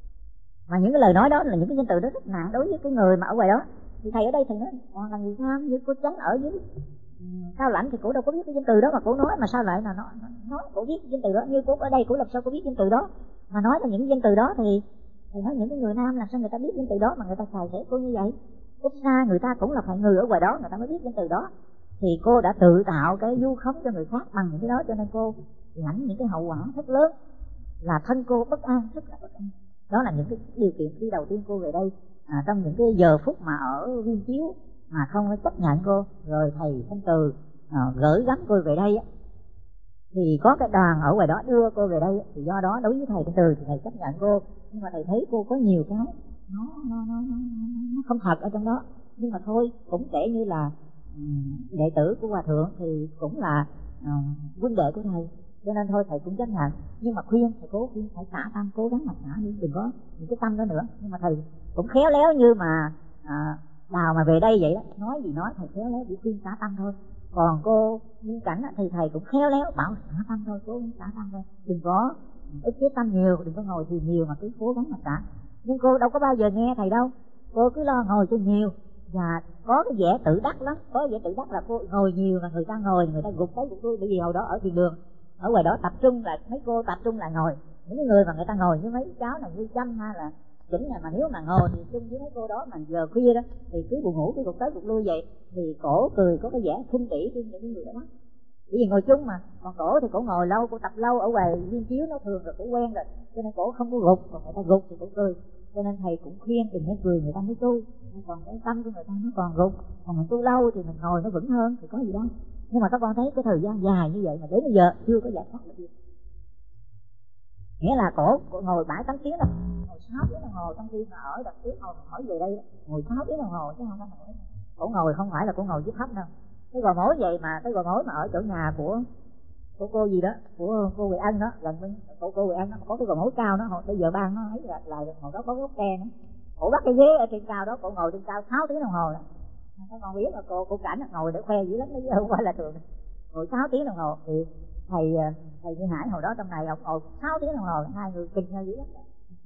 A: Mà những cái lời nói đó là những cái danh từ đó rất nặng đối với cái người mà ở ngoài đó. Thì thầy ở đây thầy nói còn là người Nam, như cô Chánh ở dưới Cao Lãnh thì cổ đâu có biết cái danh từ đó mà cổ nói, mà sao lại là nó nói cổ biết danh từ đó. Như cô ở đây cổ làm sao cô biết danh từ đó, mà nói là những danh từ đó thì nói những cái người Nam làm sao người ta biết danh từ đó mà người ta xài thể cô như vậy. Ít ra người ta cũng là phải người ở ngoài đó người ta mới biết danh từ đó. Thì cô đã tự tạo cái vu khống cho người khác bằng những cái đó, cho nên cô lãnh những cái hậu quả rất lớn, là thân cô bất an, rất là bất an. Đó là những cái điều kiện khi đầu tiên cô về đây. Trong những cái giờ phút mà ở Viên Chiếu mà không chấp nhận cô, rồi thầy Thanh Từ gửi gắm cô về đây á, thì có cái đoàn ở ngoài đó đưa cô về đây á, thì do đó đối với thầy Thanh Từ thì thầy chấp nhận cô. Nhưng mà thầy thấy cô có nhiều cái nó không thật ở trong đó. Nhưng mà thôi, cũng kể như là đệ tử của Hòa Thượng thì cũng là huynh đệ của thầy, cho nên thôi thầy cũng chấp nhận. Nhưng mà khuyên thầy cố khuyên phải xả tâm, cố gắng mà xả đi, đừng có những cái tâm đó nữa. Nhưng mà thầy cũng khéo léo như mà Đào mà về đây vậy đó, nói gì nói thầy khéo léo chỉ khuyên xả tâm thôi. Còn cô Minh Cảnh thì thầy cũng khéo léo bảo xả tâm thôi, cố gắng xả tâm thôi, đừng có ức chế tâm nhiều, đừng có ngồi thì nhiều mà cứ cố gắng mà xả. Nhưng cô đâu có bao giờ nghe thầy đâu, cô cứ lo ngồi cho nhiều. Và có cái vẻ tự đắc lắm, có vẻ tự đắc là cô ngồi nhiều mà người ta ngồi người ta gục tới gục lui. Bởi vì hồi đó ở thiền đường ở ngoài đó tập trung là mấy cô tập trung là ngồi, những người mà người ta ngồi với mấy cháu này như Chăm hay là Chỉnh này, mà nếu mà ngồi thì chung với mấy cô đó mà giờ khuya đó thì cứ buồn ngủ cứ gục tới gục lui vậy thì cổ cười có cái vẻ khinh bỉ trên những người đó. Bởi vì ngồi chung mà, còn cổ thì cổ ngồi lâu, cổ tập lâu ở ngoài Viên Chiếu nó thường rồi, cổ quen rồi, cho nên cổ không có gục, còn người ta gục thì cổ cười. Cho nên thầy cũng khuyên đừng có cười người ta mới tu, còn cái tâm của người ta nó còn gục, còn mình tu lâu thì mình ngồi nó vững hơn thì có gì đâu. Nhưng mà các con thấy cái thời gian dài như vậy mà đến bây giờ chưa có giải thoát được gì. Nghĩa là cổ ngồi 7-8 tiếng là ngồi 6 tiếng đồng hồ, trong khi mà ở đợt trước ngồi về đây ngồi 6 tiếng đồng hồ chứ không phải ngồi. Cổ ngồi không phải là cổ ngồi dưới thấp đâu. Cái gò mối vậy mà, cái gò mối mà ở chỗ nhà của cô gì đó, của cô Huệ Ân đó, gần bên cô Huệ Ân đó, có cái gò mối cao đó, hồi bây giờ ban nó ấy là hồi đó có gốc tre nữa. Cổ bắt cái ghế ở trên cao đó, cổ ngồi trên cao 6 tiếng đồng hồ. Các con biết là cô Cảnh ngồi để khoe dữ lắm, chứ không phải là thường. Ngồi 6 tiếng đồng hồ thì thầy Như Hải hồi đó trong này ông ngồi 6 tiếng đồng hồ, hai người kinh nhau dữ lắm.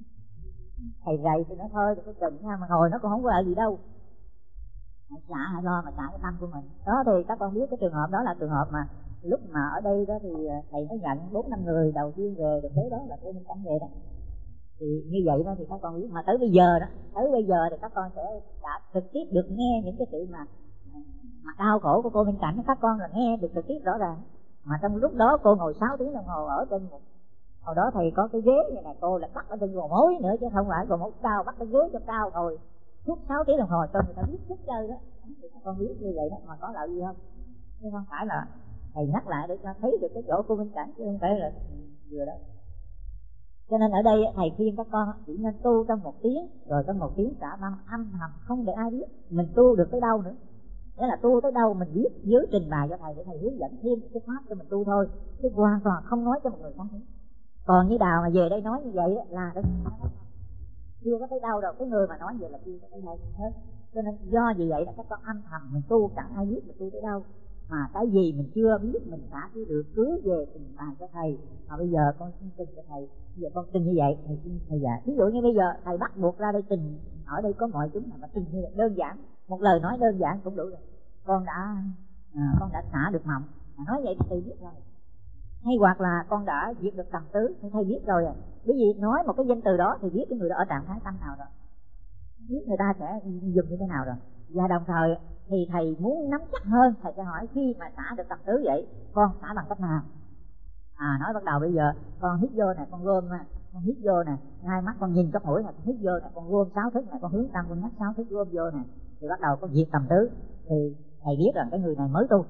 A: Thầy dạy thì nó thôi đừng có chừng nha, mà ngồi nó cũng không có lợi gì đâu. Hãy xả, hãy lo mà xả cái tâm của mình. Đó thì các con biết cái trường hợp đó là trường hợp mà lúc mà ở đây đó thì thầy mới nhận 4-5 người đầu tiên về, được thế đó là cô Minh Cảnh về đó. Thì như vậy đó thì các con biết, mà tới bây giờ thì các con sẽ đã trực tiếp được nghe những cái sự mà đau khổ của cô Minh Cảnh, các con là nghe được trực tiếp rõ ràng. Mà trong lúc đó cô ngồi 6 tiếng đồng hồ ở trên một, hồi đó thầy có cái ghế như này, cô lại bắt ở trên gò mối nữa chứ không phải gò mối cao, bắt cái ghế cho cao ngồi suốt 6 tiếng đồng hồ cho người ta biết sức chơi đó. Thì các con biết như vậy đó mà có lợi gì không? Nhưng không phải là thầy nhắc lại để cho thấy được cái chỗ cô Minh Cảnh chứ không phải là vừa đó. Cho nên ở đây thầy khuyên các con chỉ nên tu trong 1 tiếng, rồi trong 1 tiếng xả tâm âm thầm không để ai biết mình tu được tới đâu nữa. Nghĩa là tu tới đâu mình viết dưới trình bày cho thầy để thầy hướng dẫn thêm cái pháp cho mình tu thôi, chứ hoàn toàn không nói cho một người khác nữa. Còn như Đào mà về đây nói như vậy đó, là đó chưa có tới đâu đâu, cái người mà nói vậy là chưa có tới đâu hết. Cho nên do vì vậy là các con âm thầm mình tu, chẳng ai biết mình tu tới đâu. Mà cái gì mình chưa biết mình xả chưa được cứ về trình bày cho thầy. Mà bây giờ con xin trình cho thầy, bây giờ con trình như vậy thầy xin thầy dạy. Ví dụ như bây giờ thầy bắt buộc ra đây trình, ở đây có mọi chúng mà trình như vậy đơn giản, một lời nói đơn giản cũng đủ rồi. Con đã xả được mộng, mà nói vậy thì thầy biết rồi. Hay hoặc là con đã diệt được tầm tứ thì thầy biết rồi. Bởi vì nói một cái danh từ đó thì biết cái người đó ở trạng thái tâm nào rồi, biết người ta sẽ dùng như thế nào rồi. Và đồng thời thì thầy muốn nắm chắc hơn, thầy sẽ hỏi khi mà xả được tầm tứ vậy con xả bằng cách nào. Nói bắt đầu bây giờ con hít vô nè, con gom nè, con hít vô nè, hai mắt con nhìn chóp mũi nè, con hít vô nè, con gom 6 thức nè, con hướng tâm con nhắc 6 thức gom vô nè, thì bắt đầu con diệt tầm tứ. Thì thầy biết rằng cái người này mới tu,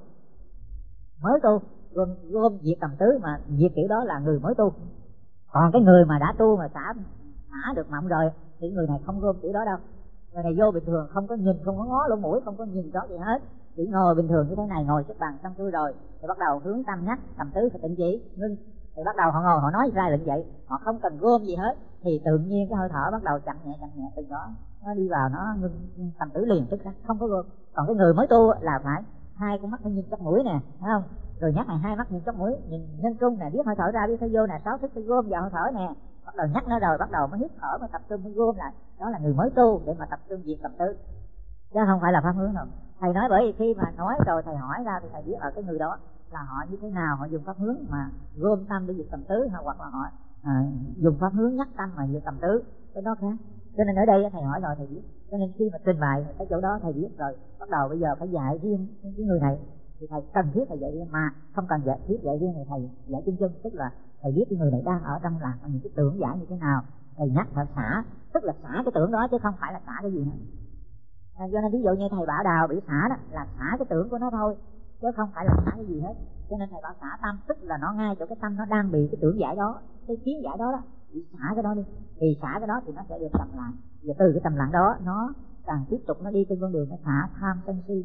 A: gom diệt tầm tứ, mà diệt kiểu đó là người mới tu. Còn cái người mà đã tu mà xả được mộng rồi thì người này không gom kiểu đó đâu. Người này vô bình thường, không có nhìn, không có ngó lỗ mũi, không có nhìn rõ gì hết, chỉ ngồi bình thường như thế này, ngồi xếp bằng xong xuôi rồi thì bắt đầu hướng tâm nhắc tầm tứ phải tịnh chỉ ngưng. Thì bắt đầu họ ngồi họ nói ra lệnh vậy, họ không cần gom gì hết, thì tự nhiên cái hơi thở bắt đầu chậm nhẹ từng đó nó đi vào, nó ngưng tầm tứ liền, tức là không có gom. Còn cái người mới tu là phải hai con mắt phải nhìn chóp mũi nè, thấy không, rồi nhắc này hai mắt nhìn chóp mũi, nhìn nhân trung nè, biết hơi thở ra biết hơi vô nè, 6 thức phải gom vào hơi thở nè, bắt đầu nhắc nó rồi bắt đầu mới hít thở mà tập trung mới gom lại. Đó là người mới tu để mà tập trung diệt tầm tứ, chứ không phải là pháp hướng đâu. Thầy nói bởi vì khi mà nói rồi thầy hỏi ra thì thầy biết ở cái người đó là họ như thế nào, họ dùng pháp hướng mà gom tâm để diệt tầm tứ, hoặc là họ dùng pháp hướng nhắc tâm mà diệt tầm tứ, cái đó khác. Cho nên ở đây thầy hỏi rồi thầy biết, cho nên khi mà trình bày cái chỗ đó thầy biết rồi, bắt đầu bây giờ phải dạy riêng cái người này thì thầy cần thiết thầy dạy riêng, mà không cần dạy thiết dạy riêng thì thầy dạy chung chung, tức là thầy biết cái người này đang ở trong lạc những cái tưởng giải như thế nào, thầy nhắc thầy xả, tức là xả cái tưởng đó chứ không phải là xả cái gì nữa. Cho nên ví dụ như thầy Bảo Đào bị xả đó là xả cái tưởng của nó thôi, chứ không phải là xả cái gì hết. Cho nên thầy bảo xả tâm, tức là nó ngay chỗ cái tâm nó đang bị cái tưởng giải đó, cái kiến giải đó bị xả cái đó đi, thì xả cái đó thì nó sẽ được trầm lặng. Và từ cái trầm lặng đó nó càng tiếp tục nó đi trên con đường nó xả tham sân si.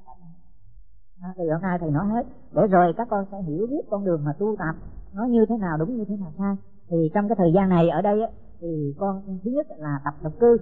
A: Thì hôm nay thầy nói hết để rồi các con sẽ hiểu biết con đường mà tu tập nó như thế nào đúng, như thế nào sai. Thì trong cái thời gian này ở đây thì con thứ nhất là tập độc cư.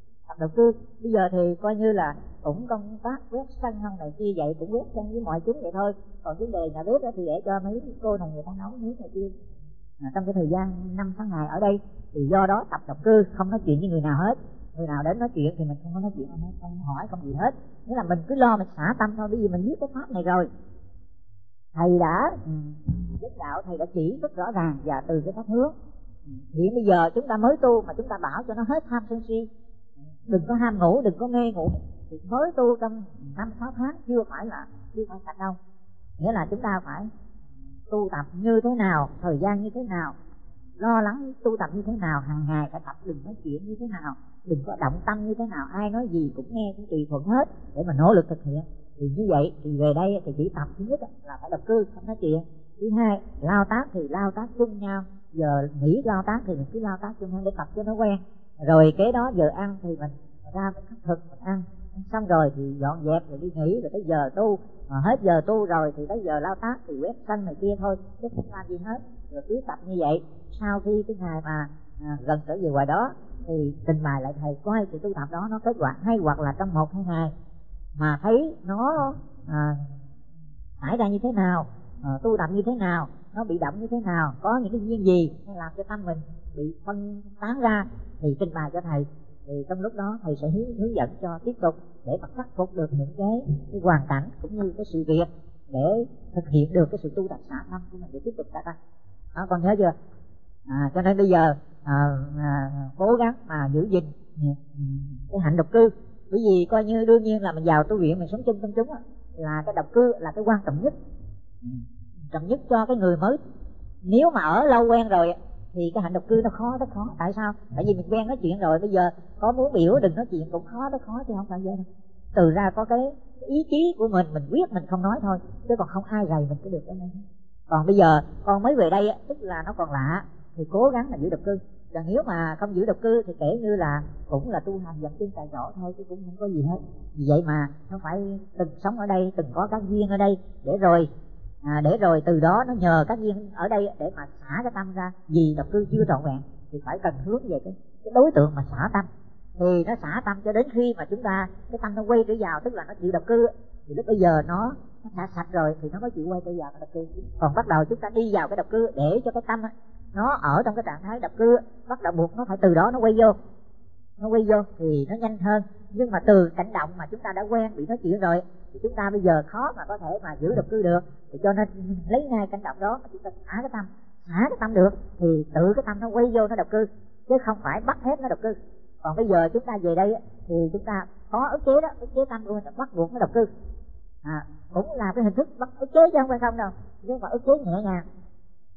A: Bây giờ thì coi như là cũng công tác quét sân không này kia vậy, cũng quét sân với mọi chúng vậy thôi. Còn vấn đề nhà bếp thì để cho mấy cô này người ta nấu nước này kia. Trong cái thời gian 5 tháng ngày ở đây thì do đó tập độc cư, không nói chuyện với người nào hết. Người nào đến nói chuyện thì mình không có nói chuyện, không hỏi không gì hết, nghĩa là mình cứ lo mình xả tâm thôi. Bởi vì mình biết cái pháp này rồi, thầy đã giúp đạo, thầy đã chỉ rất rõ ràng và từ cái pháp hướng. Hiện bây giờ chúng ta mới tu mà chúng ta bảo cho nó hết tham sân si, đừng có ham ngủ, đừng có mê ngủ, thì mới tu trong 5-6 tháng chưa phải sạch đâu. Nghĩa là chúng ta phải tu tập như thế nào, thời gian như thế nào, lo lắng tu tập như thế nào, hàng ngày phải tập, đừng nói chuyện như thế nào, đừng có động tâm như thế nào, ai nói gì cũng nghe cũng tùy thuận hết để mà nỗ lực thực hiện. Thì như vậy thì về đây thì chỉ tập thứ nhất là phải độc cư, không nói chuyện. Thứ hai, lao tác thì lao tác chung nhau, giờ nghỉ lao tác thì mình cứ lao tác chung nhau để tập cho nó quen. Rồi kế đó giờ ăn thì mình ra mình khắc thực mình ăn xong rồi thì dọn dẹp rồi đi nghỉ, rồi tới giờ tu, mà hết giờ tu rồi thì tới giờ lao tác thì quét sân này kia thôi, chứ không làm gì hết. Rồi cứ tập như vậy, sau khi cái ngày mà gần trở về ngoài đó thì trình bày lại thầy coi sự tu tập đó nó kết quả hay, hoặc là trong 1-2 ngày mà thấy nó xảy ra như thế nào, tu tập như thế nào, nó bị động như thế nào, có những cái duyên gì làm cho tâm mình bị phân tán ra thì trình bày cho thầy. Thì trong lúc đó thầy sẽ hướng dẫn cho tiếp tục để mà khắc phục được những cái hoàn cảnh cũng như cái sự việc để thực hiện được cái sự tu tập xả tâm của mình để tiếp tục gia tăng. Đó, con nhớ chưa? Cho nên bây giờ cố gắng mà giữ gìn cái hạnh độc cư, bởi vì coi như đương nhiên là mình vào tu viện mình sống chung trong chúng là cái độc cư là cái quan trọng nhất cho cái người mới. Nếu mà ở lâu quen rồi thì cái hạnh độc cư nó khó. Tại sao? Tại vì mình quen nói chuyện rồi, bây giờ có muốn biểu đừng nói chuyện cũng khó chứ không phải vậy đâu. Từ ra có cái ý chí của mình quyết mình không nói thôi, chứ còn không ai rầy mình cứ được cái này. Còn bây giờ con mới về đây tức là nó còn lạ thì cố gắng là giữ độc cư. Còn nếu mà không giữ độc cư thì kể như là cũng là tu hành dậm chân tại chỗ thôi chứ cũng không có gì hết. Vì vậy mà không phải từng sống ở đây, từng có các duyên ở đây để rồi từ đó nó nhờ các duyên ở đây để mà xả cái tâm ra. Vì độc cư chưa trọn vẹn thì phải cần hướng về cái đối tượng mà xả tâm, thì nó xả tâm cho đến khi mà chúng ta cái tâm nó quay trở vào, tức là nó chịu độc cư, thì lúc bây giờ nó đã sạch rồi thì nó mới chịu quay trở vào cái độc cư. Còn bắt đầu chúng ta đi vào cái độc cư để cho cái tâm nó ở trong cái trạng thái độc cư, bắt đầu buộc nó phải từ đó nó quay vô thì nó nhanh hơn. Nhưng mà từ cảnh động mà chúng ta đã quen bị nói chuyện rồi thì chúng ta bây giờ khó mà có thể mà giữ độc cư được. Thì cho nên lấy ngay cảnh động đó mà chúng ta xả cái tâm được thì tự cái tâm nó quay vô nó độc cư, chứ không phải bắt hết nó độc cư. Còn bây giờ chúng ta về đây thì chúng ta có ức chế đó, ức chế tâm của mình bắt buộc nó độc cư, cũng là cái hình thức bắt ức chế chứ không phải không đâu, chứ không phải ức chế nhẹ nhàng.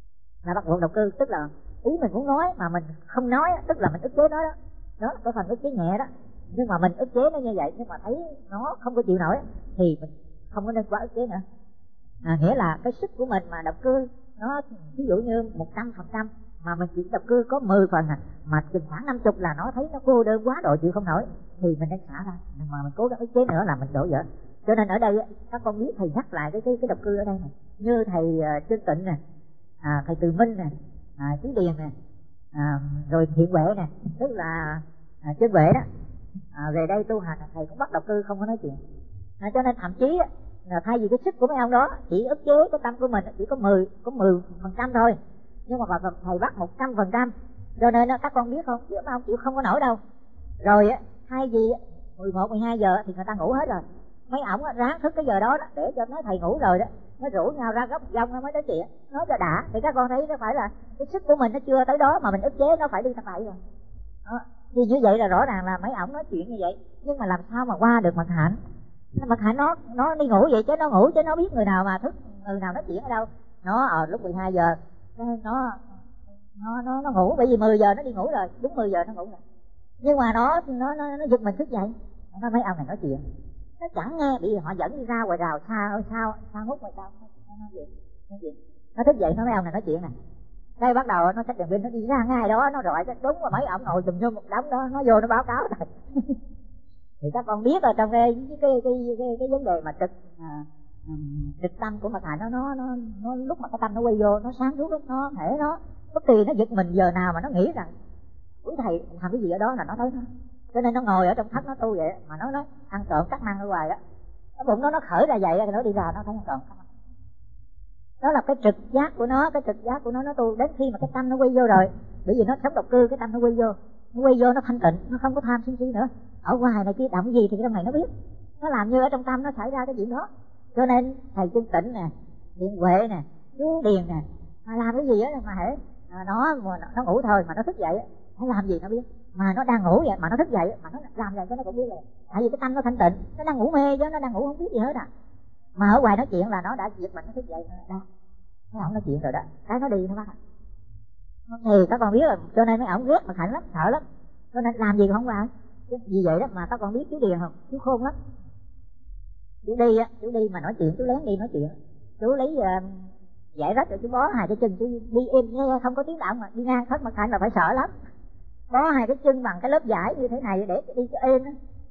A: là bắt buộc độc cư, tức là ý mình muốn nói mà mình không nói, tức là mình ức chế nó đó. Đó là cái phần ức chế nhẹ đó. Nhưng mà mình ức chế nó như vậy nhưng mà thấy nó không có chịu nổi thì mình không có nên quá ức chế nữa. Nghĩa là cái sức của mình mà độc cư nó ví dụ như 100% mà mình chỉ độc cư có 10 phần mà chừng khoảng 50 là nó thấy nó cô đơn quá độ chịu không nổi thì mình nên xả ra. Nhưng mà mình cố gắng ức chế nữa là mình đổ vỡ. Cho nên ở đây các con biết thầy nhắc lại cái độc cư ở đây này, như thầy Trương Tịnh nè, thầy Từ Minh nè, chú Điền nè, rồi Thiện Huệ nè, tức là Trương Huệ đó, về đây tu hành thầy cũng bắt độc cư không có nói chuyện. Cho nên thậm chí là thay vì cái sức của mấy ông đó chỉ ức chế cái tâm của mình chỉ có 10% thôi, nhưng mà thầy bắt 100%. Cho nên các con biết không, chứ mấy ông chịu không có nổi đâu. Rồi thay vì 11-12 giờ thì người ta ngủ hết rồi, mấy ổng ráng thức cái giờ đó để cho nói thầy ngủ rồi đó, nó rủ nhau ra góc vông mới nói chuyện, nói cho đã. Thì các con thấy nó phải là cái sức của mình nó chưa tới đó mà mình ức chế nó phải đi tập bậy rồi. Thì như vậy là rõ ràng là mấy ổng nói chuyện như vậy, nhưng mà làm sao mà qua được Mật Hạnh. Mật Hạnh nó đi ngủ vậy chứ nó ngủ chứ nó biết người nào mà thức, người nào nói chuyện ở đâu. Nó lúc 12 giờ nó ngủ, bởi vì 10 giờ nó đi ngủ rồi, đúng 10 giờ nó ngủ rồi. Nhưng mà nó giật mình thức dậy, nó mấy ông này nói chuyện, nó chẳng nghe, bị họ dẫn đi ra ngoài rào xa ngút ngoài sao, nó thức dậy nó mấy ông này nói chuyện này. Đây bắt đầu nó xách đèn pin nó đi ra ngay đó, nó rọi cái đúng là mấy ông ngồi chùm nhum một đống đó, nó vô nó báo cáo rồi. Thì các con biết là trong cái vấn đề mà trực tâm của Mật Hạnh nó lúc mà cái tâm nó quay vô nó sáng suốt, nó thể nó bất kỳ nó giật mình giờ nào mà nó nghĩ rằng quý thầy làm cái gì ở đó là nó tới nó. Cho nên nó ngồi ở trong thất nó tu vậy mà nó ăn trộm cắt măng ở ngoài đó, cái bụng nó khởi ra vậy thì nó đi ra nó thấy ăn trộm cắt măng. Đó là cái trực giác của nó, nó tu đến khi mà cái tâm nó quay vô rồi, bởi vì nó sống độc cư, cái tâm nó quay vô nó thanh tịnh, nó không có tham sân si nữa. Ở ngoài này kia động gì thì trong này nó biết, nó làm như ở trong tâm nó xảy ra cái chuyện đó. Cho nên thầy Trương Tịnh nè, Thiện Huệ nè, chú Điền nè, mà làm cái gì á mà hễ nó ngủ thôi mà nó thức dậy nó làm gì nó biết. Mà nó đang ngủ vậy mà nó thức dậy mà nó làm vậy cho nó cũng biết rồi, tại vì cái tâm nó thanh tịnh, nó đang ngủ mê chứ nó đang ngủ không biết gì hết à. Mà ở ngoài nói chuyện là nó đã giật mình, nó thức dậy đó, mấy ổng nói chuyện rồi đó, cái nó đi nó bắt. Thì các con biết rồi, cho nên mấy ổng ghét Mật Hạnh lắm, sợ lắm, cho nên làm gì cũng không vào. Vì vậy đó mà các con biết chú Điền không, chú khôn lắm. Chú đi mà nói chuyện, chú lén đi nói chuyện, chú lấy giải rách rồi chú bó hai cái chân, chú đi im nghe không có tiếng động, mà đi ngang thất Mật Hạnh là phải sợ lắm, bó hai cái chân bằng cái lớp vải như thế này để đi cho êm đó.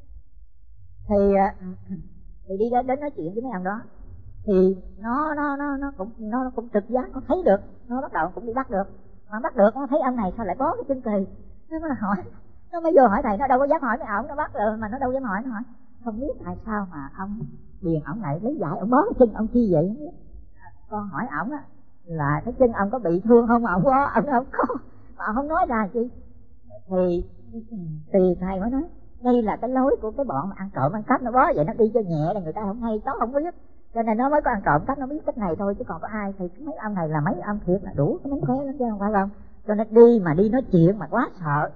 A: Thì đi đến nói chuyện với mấy ông đó, thì nó cũng trực giác, nó thấy được, nó bắt đầu cũng đi bắt được, mà bắt được nó thấy ông này sao lại bó cái chân kỳ, nó mới hỏi, nó mới vô hỏi thầy, nó đâu có dám hỏi mấy ổng, nó bắt rồi mà nó đâu dám hỏi, nó hỏi không biết tại sao mà ông Điền ổng lại lấy vải ổng bó cái chân ông chi vậy không biết. Con hỏi ổng á là cái chân ông có bị thương không mà ổng bó, ông có mà ông không nói ra chi. Thì thầy mới nói đây là cái lối của cái bọn mà ăn trộm ăn cắp, nó bó vậy nó đi cho nhẹ là người ta không hay, cháu không biết, cho nên nó mới có ăn trộm cắp, nó biết cách này thôi, chứ còn có ai. Thì mấy ông này là mấy ông thiệt là đủ cái mánh khóe lắm chứ không phải không. Cho nên đi nói chuyện mà quá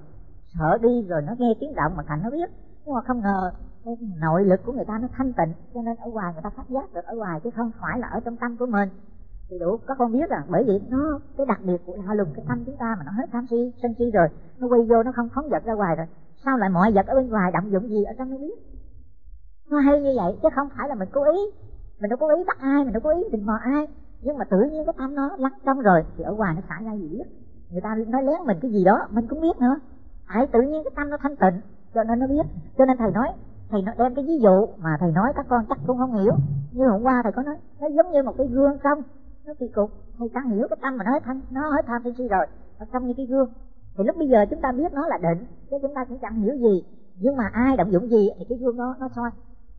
A: sợ đi rồi nó nghe tiếng động mà thành nó biết, nhưng mà không ngờ cái nội lực của người ta nó thanh tịnh, cho nên ở ngoài người ta phát giác được ở ngoài chứ không phải là ở trong tâm của mình. Thì đủ các con biết rằng bởi vì nó cái đặc biệt của lạ lùng cái tâm chúng ta mà nó hết tham si sân si rồi, nó quay vô nó không phóng vật ra ngoài rồi, sao lại mọi vật ở bên ngoài động dụng gì ở trong nó biết. Nó hay như vậy chứ không phải là mình cố ý, mình đâu cố ý bắt ai, mình đâu cố ý tình mò ai, nhưng mà tự nhiên cái tâm nó lắng trong rồi thì ở ngoài nó xả ra gì biết. Người ta nói lén mình cái gì đó mình cũng biết nữa, tại tự nhiên cái tâm nó thanh tịnh cho nên nó biết. Cho nên thầy đem cái ví dụ mà thầy nói các con chắc cũng không hiểu. Như hôm qua thầy có nói nó giống như một cái gương không, nó kỳ cục, thầy chẳng hiểu cái tâm mà nó hết tham sân si rồi, nó trong như cái gương. Thì lúc bây giờ chúng ta biết nó là định, chứ chúng ta cũng chẳng hiểu gì, nhưng mà ai động dụng gì thì cái gương nó soi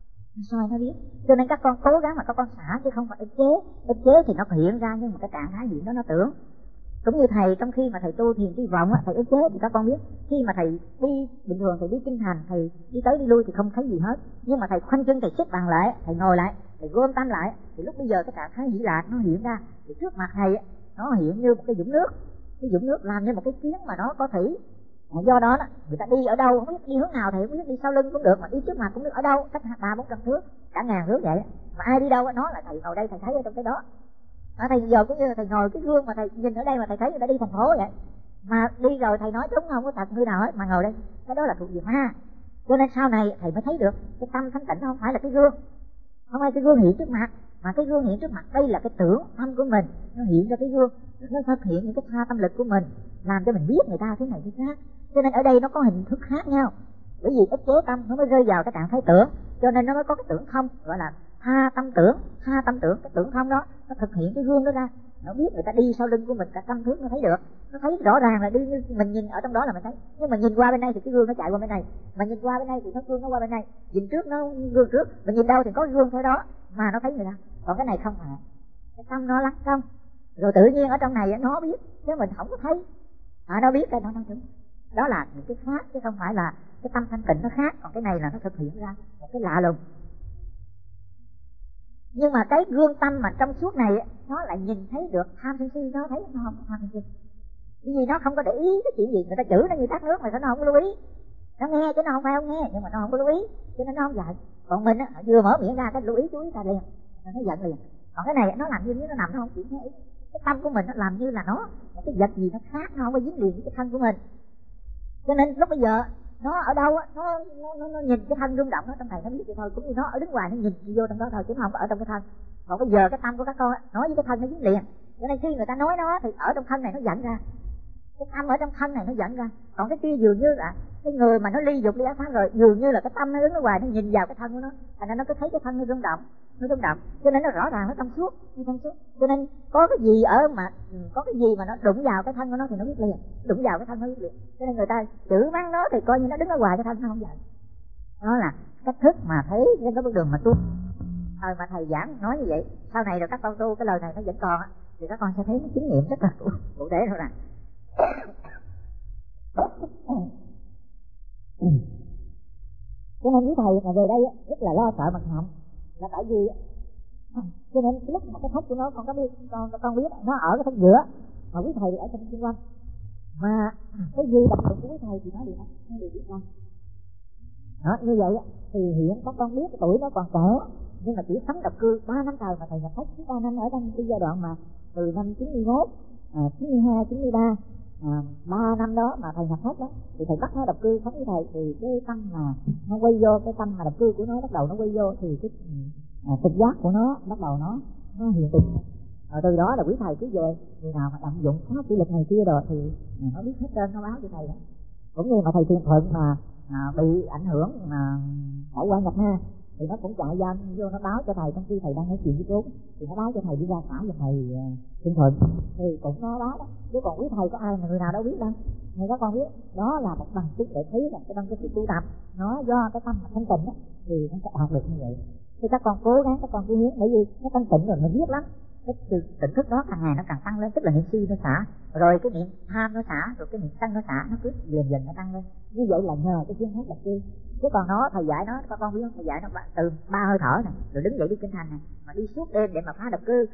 A: nó biết. Cho nên các con cố gắng mà các con xả chứ không phải ức chế thì nó hiện ra nhưng mà cái trạng thái gì đó nó tưởng. Cũng như thầy trong khi mà thầy tu thiền tri vọng thầy ức chế thì các con biết, khi mà thầy đi bình thường thầy đi kinh thành, thầy đi tới đi lui thì không thấy gì hết, nhưng mà thầy khoanh chân, thầy xếp bằng lại, thầy ngồi lại, thầy gom tâm lại, thì lúc bây giờ cái trạng thái hỷ lạc nó hiện ra, thì trước mặt thầy nó hiện như một cái vũng nước làm như một cái kiến mà nó có thủy. Do đó người ta đi ở đâu không biết, đi hướng nào thì không biết, đi sau lưng cũng được mà đi trước mặt cũng được, ở đâu cách 300-400 thước, cả ngàn thước vậy mà ai đi đâu nó là thầy ngồi đây thầy thấy ở trong cái đó. Thầy giờ cũng như là thầy ngồi cái gương mà thầy nhìn ở đây mà thầy thấy người ta đi thành phố vậy, mà đi rồi thầy nói đúng không có thật người nào hết, mà ngồi đây cái đó là thuộc về ma. Cho nên sau này thầy mới thấy được cái tâm thanh tịnh không phải là cái gương, không phải cái gương hiện trước mặt, mà cái gương hiện trước mặt đây là cái tưởng tâm của mình, nó hiện ra cái gương, nó thực hiện những cái tha tâm lực của mình, làm cho mình biết người ta thế này thế khác. Cho nên ở đây nó có hình thức khác nhau, bởi vì ức chế tâm nó mới rơi vào cái trạng thái tưởng, cho nên nó mới có cái tưởng thông, gọi là tha tâm tưởng. Tha tâm tưởng, cái tưởng thông đó nó thực hiện cái gương đó ra, nó biết người ta đi sau lưng của mình, cả tâm thức nó thấy được, nó thấy rõ ràng là đi như mình nhìn ở trong đó là mình thấy. Nhưng mà nhìn qua bên đây thì cái gương nó chạy qua bên này, mà nhìn qua bên đây thì nó gương nó qua bên này, nhìn trước nó gương trước, mình nhìn đâu thì có gương theo đó mà nó thấy người ta. Còn cái này không phải, cái tâm nó lắng trong, rồi tự nhiên ở trong này nó biết chứ mình không có thấy, nó biết cái nó đúng. Đó là những cái khác chứ không phải là cái tâm thanh tịnh nó khác, còn cái này là nó thực hiện ra một cái lạ lùng. Nhưng mà cái gương tâm mà trong suốt này nó lại nhìn thấy được tham sân si, nó thấy nó không có tham sân si, bởi vì nó không có để ý cái chuyện gì, người ta chửi nó như tát nước mà nó không có lưu ý, nó nghe chứ nó không phải không nghe, nhưng mà nó không có lưu ý cho nên nó không giận. Còn mình vừa mở miệng ra cái lưu ý chú ý ra liền, nó giận liền. Còn cái này nó làm như nó nằm, nó không chịu nghe ý. Cái tâm của mình nó làm như là nó cái vật gì nó khác, nó không có dính liền với cái thân của mình. Cho nên lúc bây giờ nó ở đâu nó nhìn cái thân rung động nó trong thầy nó biết vậy thôi, cũng như nó ở đứng ngoài nó nhìn vô trong đó thôi chứ nó không có ở trong cái thân. Còn bây giờ cái tâm của các con nói với cái thân nó dính liền, cho nên khi người ta nói nó thì ở trong thân này nó dẫn ra, cái tâm ở trong thân này nó dẫn ra. Còn cái kia dường như là cái người mà nó ly dục ly ác pháp rồi, dường như là cái tâm nó đứng ở ngoài nó nhìn vào cái thân của nó, thành ra nó cứ thấy cái thân nó rung động, cho nên nó rõ ràng nó trong suốt. Cho nên có cái gì có cái gì mà nó đụng vào cái thân của nó thì nó biết liền, đụng vào cái thân nó biết liền. Cho nên người ta chửi mắng nó thì coi như nó đứng ở ngoài cái thân nó không giận. Đó là cách thức mà thấy trên cái bước đường mà tu. Mà thầy giảng nói như vậy, sau này rồi các con tu cái lời này nó vẫn còn thì các con sẽ thấy nó chứng nghiệm rất là cụ thể thôi nè. Cho nên với thầy mà về đây rất là lo sợ mặt họng, là tại vì cho nên lúc mà cái thất của nó con có biết, con biết nó ở cái thất giữa, mà quý thầy thì ở trong xung quanh, mà cái gì đặc biệt của quý thầy thì nó đều biết con. Đó, như vậy thì hiện các con biết tuổi nó còn trẻ, nhưng mà chỉ sống độc cư 3 năm trời mà thầy nhập thất 3 năm ở trong cái giai đoạn mà từ năm 91, 92, 93, 3 năm đó mà thầy nhập thất đó, thì thầy bắt nó độc cư sống với thầy, thì cái tâm mà nó quay vô, cái tâm mà độc cư của nó bắt đầu nó quay vô, thì cái trực giác của nó bắt đầu nó hiện thực. Từ đó là quý thầy cứ về, người nào mà tận dụng pháp kỷ lực này kia rồi thì nó biết hết trơn, nó báo cho thầy đó. Cũng như mà thầy Thiền Thuận mà bị ảnh hưởng mà ở quan Nhật Ha thì nó cũng chạy ra vô nó báo cho thầy, trong khi thầy đang nói chuyện với chú thì nó báo cho thầy đi ra xã cho thầy Thiền Thuận, thì cũng nó báo đó. Chứ còn quý thầy có ai mà người nào đâu biết đâu. Người các con biết đó là một bằng chứng để thấy là trong cái sự tu tập nó do cái tâm thanh tịnh đó, thì nó sẽ đạt được như vậy. Thì các con cố gắng, các con cứ hướng, bởi vì nó thanh tịnh rồi nó biết lắm, cái sự tỉnh thức đó càng ngày nó càng tăng lên, tức là niệm si nó xả, rồi cái niệm tham nó xả, rồi cái niệm sân nó xả, nó cứ dần dần nó tăng lên. Như vậy là nhờ cái chuyên hết độc cư. Chứ còn nó thầy dạy nó, các con biết không, thầy dạy nó từ 3 hơi thở này, rồi đứng dậy đi kinh thành này, mà đi suốt đêm để mà phá độc cư,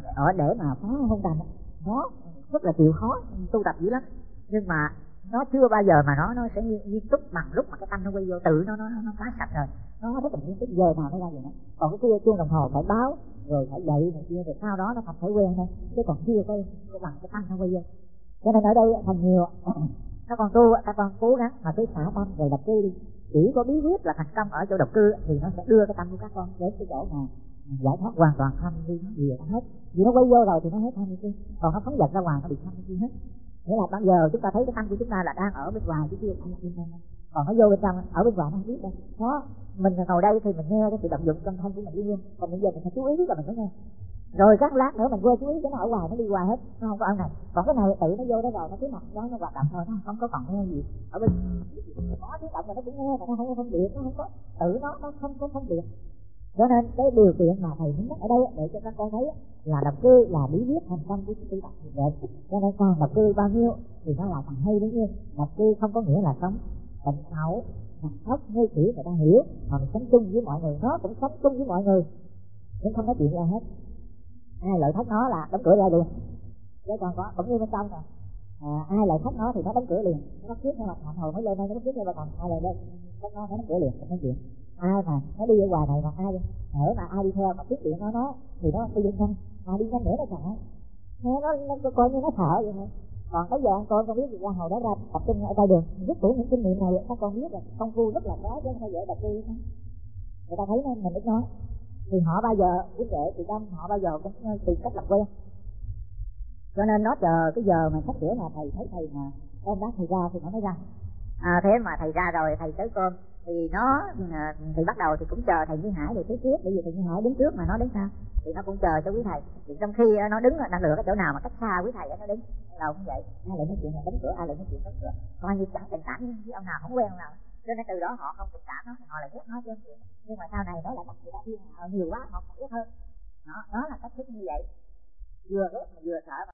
A: để mà phá hôn trầm, nó rất là chịu khó, tu tập dữ lắm. Nhưng mà nó chưa bao giờ mà nó sẽ nghiêm túc bằng lúc mà cái tâm nó quay vô, tự nó phá sạch rồi, nó rất là nghiêm túc, giờ nào nó ra vậy đó. Còn cái kia chuông đồng hồ phải báo, rồi phải dậy này kia, rồi sau đó nó thành thói quen thôi, chứ còn chưa có bằng cái tâm nó quay vô. Cho nên ở đây thành nhiều các con tu, các con cố gắng mà cứ xả tâm rồi độc cư đi. Chỉ có bí quyết là thành công ở chỗ độc cư thì nó sẽ đưa cái tâm của các con đến cái chỗ mà giải thoát hoàn toàn, tham đi nó gì hết. Vì nó quay vô rồi thì nó hết tham đi, còn nó phóng dật ra ngoài nó bị tham đi hết. Nghĩa là bây giờ chúng ta thấy cái tâm của chúng ta là đang ở bên ngoài chứ chưa phải là bên trong. Còn nó vô bên trong, ở bên ngoài nó không biết đâu. Nó mình ngồi đây thì mình nghe cái sự động dụng trong thân của mình đi luôn, còn bây giờ mình phải chú ý là mình phải nghe. Rồi các lát nữa mình quên chú ý cho nó ở ngoài, nó đi ngoài hết, nó không có ở này. Còn cái này tự nó vô đó rồi, nó cứ mặc đó nó hoạt động thôi, nó không có còn nghe gì. Ở bên có tiếng động mà nó cũng nghe, mà nó không có phân biệt, nó không có tự nó không có phân biệt. Cho nên cái điều kiện mà thầy muốn ở đây để cho các con thấy là độc cư là bí quyết thành công của tu tập như vậy. Cho nên càng độc cư bao nhiêu thì nó lại càng hay bấy nhiêu. Độc cư không có nghĩa là sống tịnh xấu, thật thất như kiểu người ta hiểu, mà mình sống chung với mọi người, nó cũng sống chung với mọi người, nhưng không nói chuyện ra hết. Ai lợi thất nó là đóng cửa ra liền, chứ còn có cũng như bên trong nè, ai lợi thất nó thì nó đóng cửa liền, nó bắt trước nó mặt thành hồi mới lên đây, nó bắt trước nó thành ai lợi đây, thất nó đóng cửa liền, không nói chuyện. Ai mà nó đi ở ngoài này mà ai hễ mà ai đi theo mà tiếp điện nó thì nó đi nhanh, mà đi nhanh nữa nó sợ, nó coi như nó sợ vậy thôi. Còn tới giờ ăn cơm con biết gì ra hồi đó ra tập trung ở tay đường, rất đủ những kinh nghiệm này các con biết là công phu rất là khó chứ không phải dễ tập đi không. Người ta thấy mình ít nói thì họ bao giờ quý đệ thì đông, họ bao giờ cũng tìm cách làm quen, cho nên nó chờ cái giờ mà sắp sửa mà thầy thấy thầy mà em đó thầy ra thì nó mới ra. Thế mà thầy ra rồi thầy tới cơm thì nó thì bắt đầu thì cũng chờ thầy Như Hải rồi tới trước, bởi vì thầy Như Hải đứng trước mà nó đứng sau thì nó cũng chờ cho quý thầy. Thì trong khi nó đứng nó lựa cái chỗ nào mà cách xa quý thầy nó đứng, đầu cũng vậy, ai lại nói chuyện là đóng cửa, ai lại nói chuyện đóng cửa, coi như chẳng tình cảm với ông nào không quen ông nào, cho nên từ đó họ không tình cảm nó thì họ lại ghét nó chứ. Nhưng mà sau này nó lại bắt người ta yêu họ nhiều quá họ không ghét hơn. Đó là cách thức như vậy, vừa ghét mà vừa sợ.